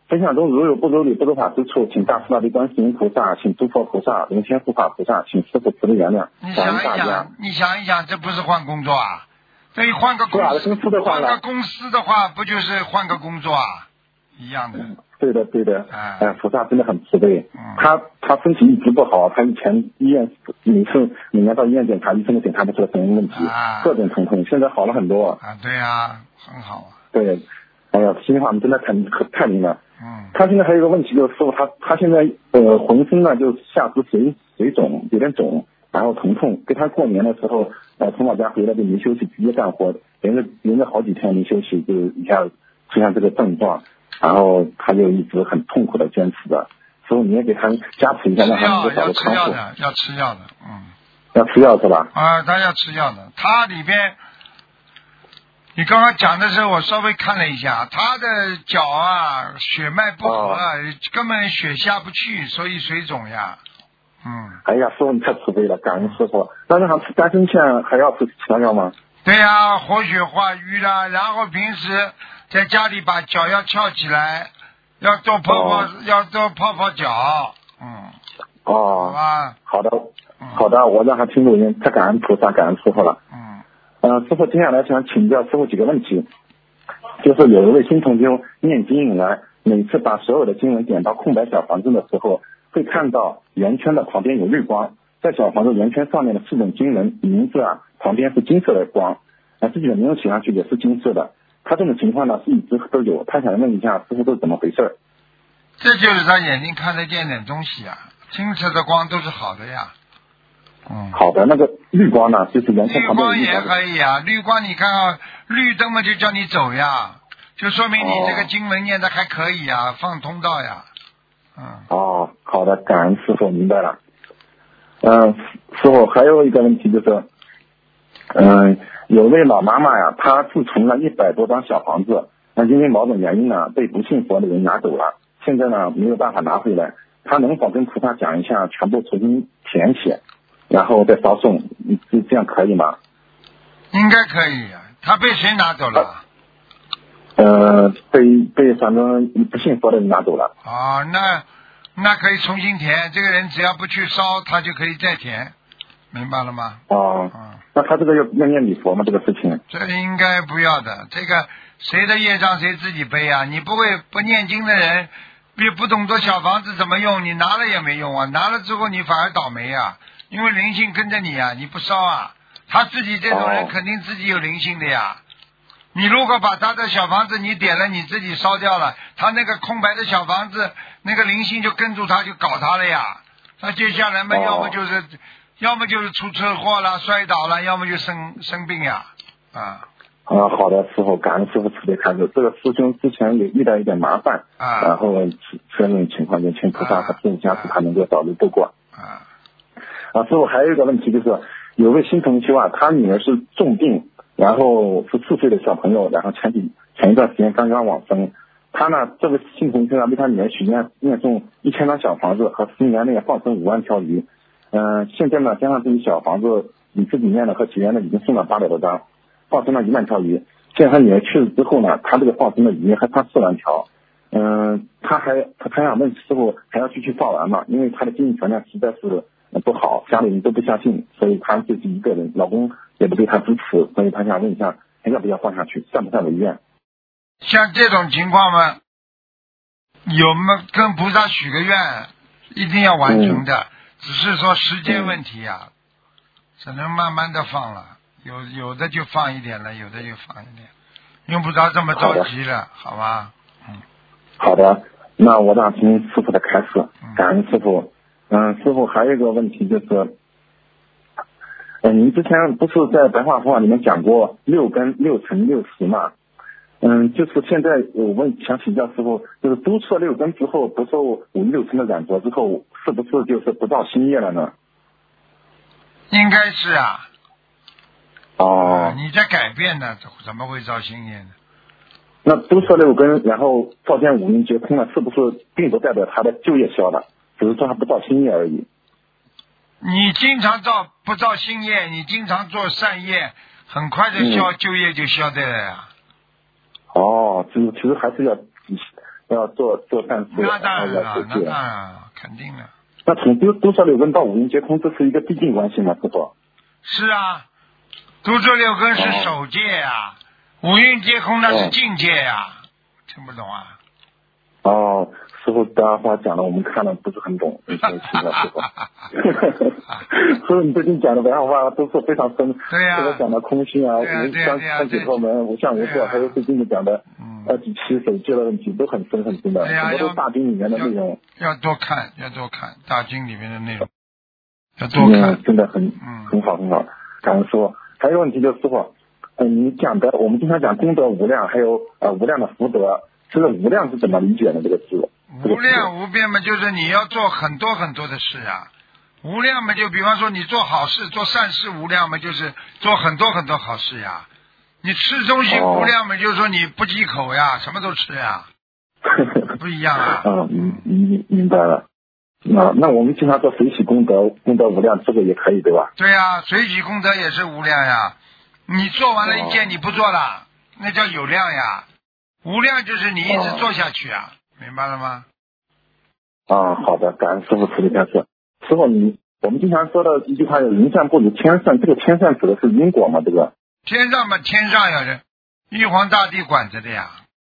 分享中如有不如理不如法之处，请大慈大悲观世音菩萨，请诸佛菩萨、龙天护法菩萨，请师父慈悲原谅。 你想一想，这不是换工作啊？所以换个公司的话，不就是换个工作啊？一样的。 对的。菩萨真的很慈悲。他身体一直不好，他以前医院每年到医院检查，医生都检查不出来什么问题，各种疼痛，现在好了很多。 对呀，很好啊。 对，哎呀，心里话真的太灵了。他现在还有一个问题就是师父，他现在浑身呢就下肢水肿，有点肿，然后疼痛。跟他过年的时候从老家回来就没休息，直接干活，连着好几天没休息，就一下出现这个症状，然后他就一直很痛苦的坚持着。所以你也给他加持一下，让他能够早日康复。 要吃药的， 要吃药是吧？ 他要吃药的。他里边，你刚刚讲的时候，我稍微看了一下，他的脚血脉不和，根本血下不去，所以水肿呀。 哎呀，师傅你太慈悲了，感恩师傅。那他吃丹参片还要吃其他药吗？ 对呀，活血化瘀啦，然后平时在家里把脚要翘起来，要多泡泡脚。好吧。好的，我让他听录音，太感恩菩萨，感恩师傅了。师傅接下来想请教师傅几个问题，就是有一位新同修念经以来，每次把所有的经文点到空白小房子的时候，会看到圆圈的旁边有绿光，在小房子圆圈上面的4种经文名字旁边是金色的光，自己的名字写上去也是金色的。他这种情况呢是一直都有，他想问一下师傅是怎么回事？ 这就是他眼睛看得见点东西金色的光都是好的呀。 好的，那个绿光呢，就是圆圈旁边的绿光。 绿光也可以绿光你看绿灯嘛就叫你走呀，就说明你这个经文念的还可以放通道呀。 好的，感恩师傅，明白了。师傅还有一个问题就是，有位老妈妈她自存了100多张小房子，因为某种原因呢被不信佛的人拿走了，现在呢没有办法拿回来，她能否跟菩萨讲一下，全部重新填写，然后再烧送，这样可以吗？ 应该可以她被谁拿走了？ 被反正不信佛的人拿走了。 那可以重新填，这个人只要不去烧，他就可以再填，明白了吗？ 那他这个要念礼佛吗？这个事情？ 这应该不要的，这个谁的业障谁自己背你不念经的人，也不懂得小房子怎么用，你拿了也没用拿了之后你反而倒霉因为灵性跟着你你不烧他自己这种人肯定自己有灵性的你如果把他的小房子你点了，你自己烧掉了，他那个空白的小房子那个灵性就跟住他，就搞他了他接下来嘛要么就是出车祸了摔倒了，要么就生病好的，师傅，感恩师傅慈悲开示。这个师兄之前也遇到一点麻烦然后这种情况就请菩萨和师父加持他能够早日度过师傅还有一个问题就是有位新同修他女儿是重病，然后是4岁的小朋友，然后前一段时间刚刚往生。他呢，这位新同修为他女儿许愿念诵1000张小房子和10年内放生5万条鱼。现在呢，加上这些小房子你自己念的和许愿的已经送了800多张，放生了1万条鱼。现在他女儿去世之后呢，他这个放生的鱼还差4万条。他想问师傅还要继续放完吗？因为他的经济条件实在是不好，家里人都不相信，所以他自己一个人，老公也不对他支持，所以他想问一下还要不要放下去，算不算违愿？ 像这种情况嘛，有没跟菩萨许个愿，一定要完成的，只是说时间问题只能慢慢的放了，有的就放一点了，有的就放一点，用不着这么着急了，好吧？ 好的，那我让听师傅的开示，感恩师傅。师傅还有一个问题就是，您之前不是在白话佛法里面讲过6根6尘6识嘛？就是现在想请教师傅，就是督测6根之后，不受5、6尘的染着之后，是不是就是不造新业了呢？ 应该是你在改变呢，怎么会造新业呢？ 那督测6根，然后照见5阴皆空了，是不是并不代表他的旧业消了，只是说他不造新业而已？ 你经常不造新业，你经常做善业，很快的旧业就消掉了其实还是要要做善事， 那当然了， 那当然肯定的。 那从多少六根到五阴皆空，这是一个递进关系吗？师傅？ 是啊，多少六根是首界呀，五阴皆空那是境界呀，听不懂啊？ 哦，师傅这样话讲的我们看了不是很懂，有些奇怪师傅。所以你最近讲的白话都是非常深， 对呀， 这个讲的空性啊，三解脱门、无相无惑，还有最近的讲的几期手戒的问题都很深很深的，很多都大经里面的内容。 要多看大经里面的内容，要多看， 真的很好。感恩师傅。还有问题就是师傅，你讲的我们经常讲功德无量，还有无量的福德。这个无量是怎么理解的？这个字无量无边嘛，就是你要做很多很多的事啊。无量嘛，就比方说你做好事、做善事无量嘛，就是做很多很多好事呀。你吃东西无量嘛，就是说你不忌口呀，什么都吃呀，不一样啊。 明白了。那我们经常说随喜功德无量，这个也可以对吧？ 对呀，随喜功德也是无量呀。你做完了一件你不做了，那叫有量呀。无量就是你一直做下去啊，明白了吗？ 好的，感恩师父慈悲开示。师父，我们经常说的一句话有人善不如天善，这个天善指的是因果吗？这个天上嘛，天上有人，玉皇大帝管着的呀。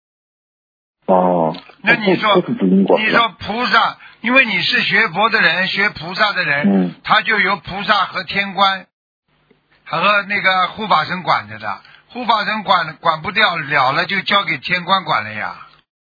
那你说菩萨，因为你是学佛的人，学菩萨的人，他就由菩萨和天官和那个护法神管着的。护法神管不掉了就交给天官管了呀。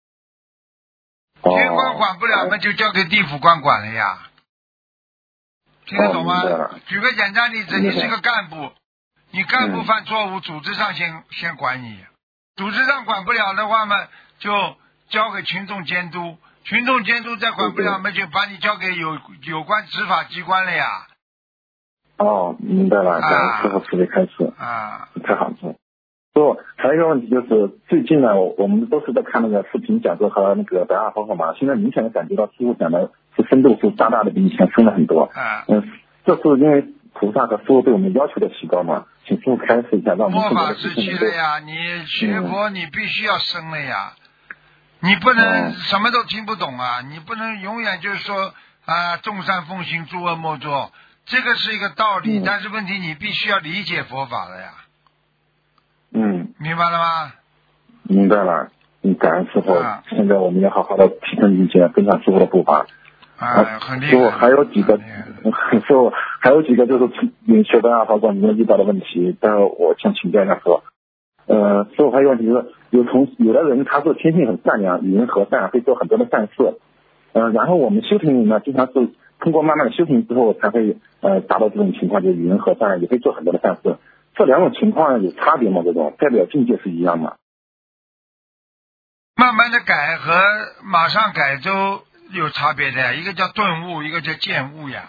天官管不了那就交给地府官管了呀。听得懂吗？举个简单例子，你是个干部，你干部犯错误，组织上先管你，组织上管不了的话嘛，就交给群众监督，群众监督再管不了嘛，就把你交给有关执法机关了呀。 明白了，感恩师父慈悲开示太好了。还有一个问题就是最近呢，我们都是在看那个视频讲座和那个白话佛法嘛，现在明显的感觉到师父讲的是深度是大大的比以前深了很多。这是因为菩萨和师父对我们要求的提高嘛？请师父开示一下，让我们末法时期了呀，你学佛你必须要深了呀，你不能什么都听不懂啊，你不能永远就是说众善奉行，诸恶莫作，这个是一个道理，但是问题你必须要理解佛法了呀。明白了吗？ 明白了，感恩师父。现在我们要好好的提升理解，跟上师父的步伐。 很厉害。 师父还有几个，师父还有几个就是学白话佛法里面遇到的问题，但是我想请教一下师父。师父还有问题就是有的人他是天性很善良，与人和善，会做很多的善事。然后我们修行人呢，经常是通过慢慢的修行之后，才会达到这种情况，就与人和善，也会做很多的善事。这两种情况有差别吗？这种代表境界是一样吗？ 慢慢的改和马上改都有差别的，一个叫顿悟，一个叫渐悟呀。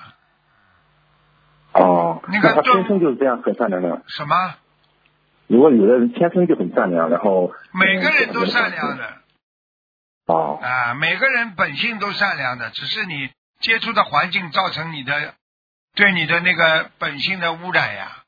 那个他天生就是这样很善良的。 什么？ 如果有的人天生就很善良，然后每个人都善良的。每个人本性都善良的，只是你接触的环境造成对你的那个本性的污染呀。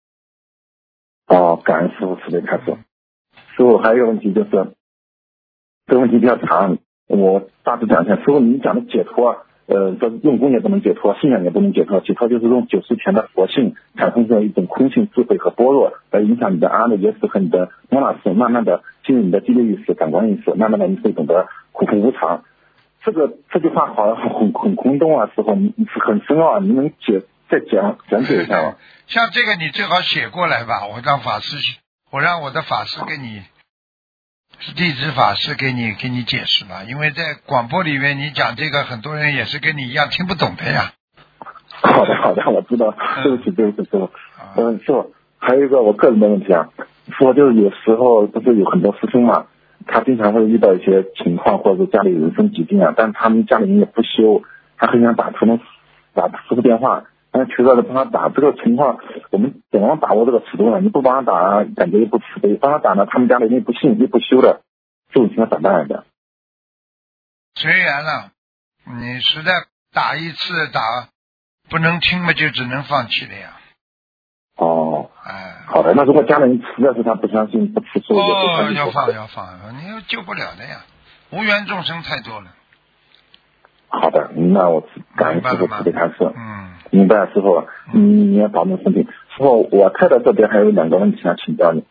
感恩师父慈悲开示。师父还有一个问题就是，这个问题比较长，我大致讲一下。师父，你讲的解脱，说用功也不能解脱，信仰也不能解脱，解脱就是用九十全的佛性产生出一种空性智慧和般若，来影响你的阿赖耶识和你的摩那识，慢慢的进入你的第六意识、感官意识，慢慢的你会懂得苦空无常。这句话好像很空洞啊，师父，你很深奥，你能再讲解一下吗？ 像这个你最好写过来吧，我让我的法师给你，弟子法师给你解释吧，因为在广播里面你讲这个，很多人也是跟你一样听不懂的呀。 好的，我知道，对不起，师父。师父，还有一个我个人的问题啊，师父就是有时候不是有很多师兄嘛，他经常会遇到一些情况，或者是家里人生疾病啊，但他们家里人也不修，他很想打师傅电话。求着帮他打，这个情况我们怎么把握这个尺度呢？你不帮他打，感觉又不慈悲；帮他打呢，他们家里人不信又不修的，这种情况咋办的？ 随缘了，你实在打一次不能听嘛，就只能放弃了呀。 好的。那如果家人实在是他不相信不吃素， 要放，你又救不了的呀。 无缘众生太多了。 好的，那我感恩师傅慈悲开示。明白，师傅，你要保重身体。师傅，我太太这边还有2个问题想请教你。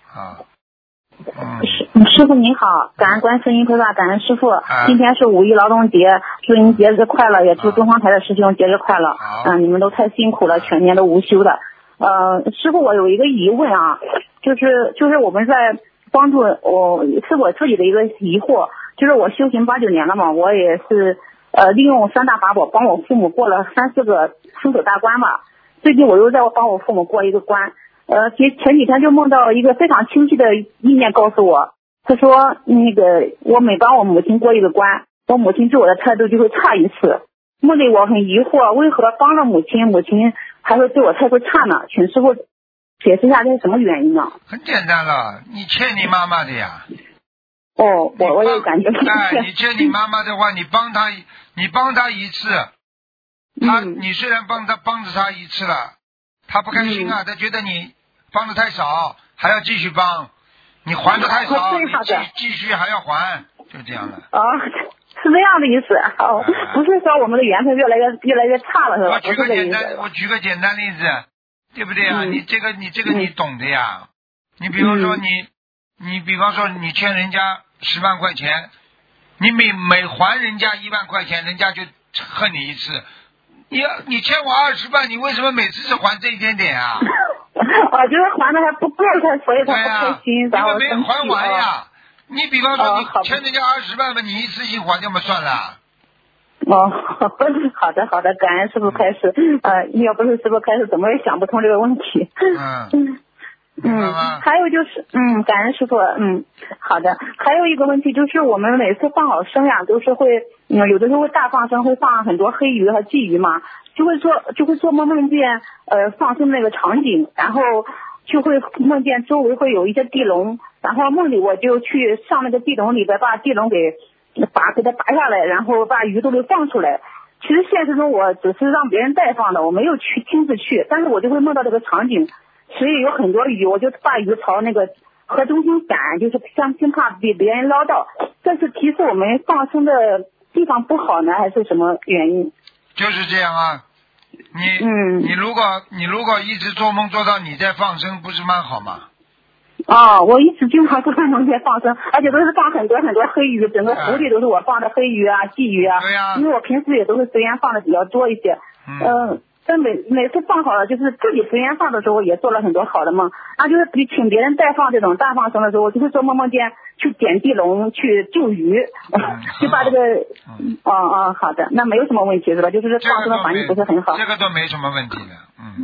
师傅您好，感恩观世音菩萨，感恩师傅。今天是5一劳动节，祝您节日快乐，也祝东方台的师兄节日快乐。你们都太辛苦了，全年都无休的。师傅，我有一个疑问啊，就是我们在帮助是我自己的一个疑惑，就是我修行8、9年了嘛，我也是利用3大法宝帮我父母过了3、4个生死大关吧。最近我又在帮我父母过一个关。前几天就梦到一个非常清晰的意念告诉我，他说我每帮我母亲过一个关，我母亲对我的态度就会差一次。梦里我很疑惑，为何帮了母亲还会对我态度差呢？请师傅解释一下这是什么原因呢？ 很简单了，你欠你妈妈的呀。 我也感觉你欠你妈妈的话，你帮她一次，你虽然帮着她一次了，她不开心啊，她觉得你帮的太少，还要继续帮，你还的太少，你继续还要还，就这样了。 是这样的意思。不是说我们的缘分越来越差了，是吧？ 我举个简单例子，对不对啊？你这个你懂的呀。你比如说你比方说你欠人家10万块钱，你每还人家1万块钱，人家就恨你一次。你欠我20万，你为什么每次只还这一点点啊？ 就是还的还不够，所以他不开心，然后没还完呀。你比方说你欠人家20万嘛，你一次性还掉嘛算了。 好的，感恩师傅开示。要不是师傅开示，怎么也想不通这个问题。还有就是感恩师傅。好的。还有一个问题就是，我们每次放好生呀，都是会有的时候会大放生，会放很多黑鱼和鲫鱼嘛，就会做梦见放生那个场景，然后就会梦见周围会有一些地笼，然后梦里我就去上那个地笼里边，把地笼给它拔下来，然后把鱼都给放出来。其实现实中我只是让别人代放的，我没有亲自去，但是我就会梦到这个场景，所以有很多鱼，我就把鱼朝那个河中心赶，就是生怕被别人捞到。这是提示我们放生的地方不好呢，还是什么原因？ 就是这样啊。你如果一直做梦做到你在放生，不是蛮好吗？ 我一直经常做梦在放生，而且都是放很多很多黑鱼，整个湖里都是我放的黑鱼啊、鲫鱼啊。 对呀。 因为我平时也都是随缘放的比较多一些。但每次放好了，就是自己随缘放的时候也做了很多好的梦。就是比请别人代放这种大放生的时候，我就是做梦见去点地笼去救鱼，就把这个好的，那没有什么问题是吧？就是放生的环境不是很好。 这个都没什么问题的。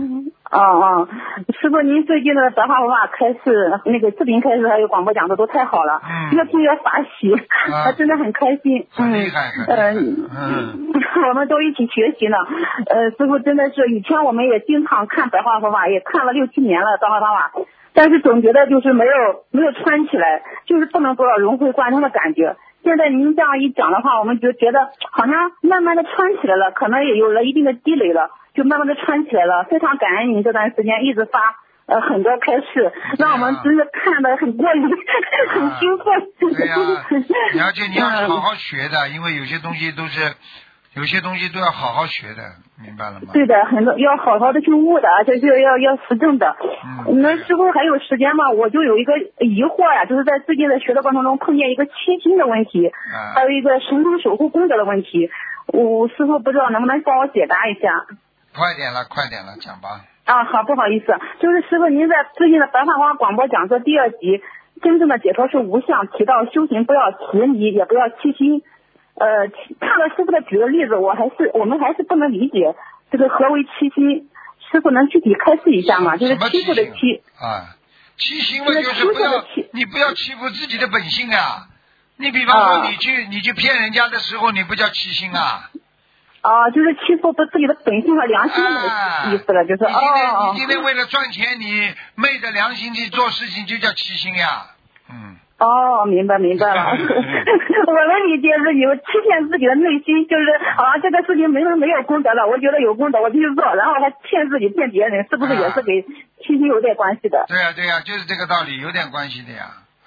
师傅，您最近的白话佛法开示，那个视频开示还有广播讲的都太好了，越听越法喜，真的很开心。 很厉害。 我们都一起学习呢。师傅真的是，以前我们也经常看白话佛法，也看了6、7年了白话佛法，但是总觉得就是没有穿起来，就是不能做到融会贯通的感觉。现在您这样一讲的话，我们就觉得好像慢慢的穿起来了，可能也有了一定的积累了，就慢慢的穿起来了。非常感恩您这段时间一直发很多开示，让我们真是看得很过瘾，很兴奋。 对呀，而且你要好好学的，因为有些东西都要好好学的，明白了吗？ 对的，很多要好好的去悟的，而且是要实证的。那师傅还有时间吗？我就有一个疑惑呀，就是在最近的学的过程中碰见一个七星的问题，还有一个神通守护功德的问题。师傅不知道能不能帮我解答一下？ 快点了，讲吧。 好，不好意思，就是师傅您在最近的白话佛法广播讲座第2集，真正的解脱是无相，提到修行不要执迷，也不要欺心。看了师傅的举的例子，我们还是不能理解这个何为欺心，师傅能具体开示一下吗？就是欺负的欺。 欺心嘛，就是你不要欺负自己的本性啊。你比方说你去骗人家的时候，你不叫欺心啊。 就是欺负自己的本性和良心的那个意思了，就是你今天为了赚钱，你昧着良心去做事情，就叫欺心呀。 明白了。我的理解是你们欺骗自己的内心，就是好像这个事情没有功德了，我觉得有功德我就去做，然后还骗自己骗别人，是不是也是给欺心有点关系的？ 对呀，就是这个道理，有点关系的呀。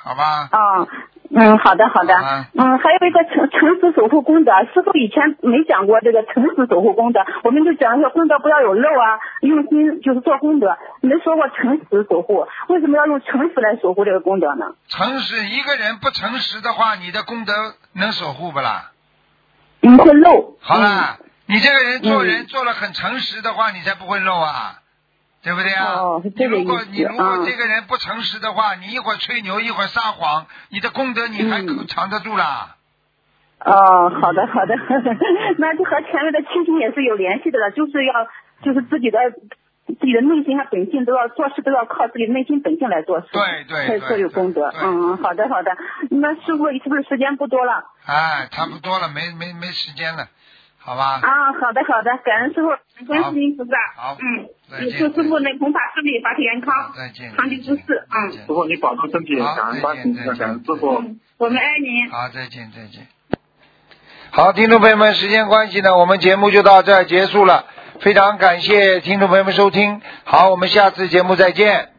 好吧？ 好的。还有一个诚实守护功德，师傅以前没讲过这个诚实守护功德，我们就讲说功德不要有漏啊，用心就是做功德，没说过诚实守护，为什么要用诚实来守护这个功德呢？ 诚实，一个人不诚实的话，你的功德能守护不啦？ 会漏。 好了，你这个人做人做了很诚实的话，你才不会漏啊。对不对啊？你如果这个人不诚实的话，你一会儿吹牛一会儿撒谎，你的功德你还藏得住啦？ 好的，那就和前面的亲情也是有联系的了，就是自己的内心和本性都要做事，都要靠自己内心本性来做事， 对， 才做有功德。好的。那师傅是不是时间不多了？ 差不多了，没时间了。好吧。 好的，感恩师傅，观世音菩萨。 好。 祝师傅那弘法顺利，法体安康。 再见。 长久住世。 师傅你保重身体，感恩观世音菩萨，感恩师傅。 我们爱您。 好，再见。好，听众朋友们，时间关系呢，我们节目就到这儿结束了。非常感谢听众朋友们收听，好，我们下次节目再见。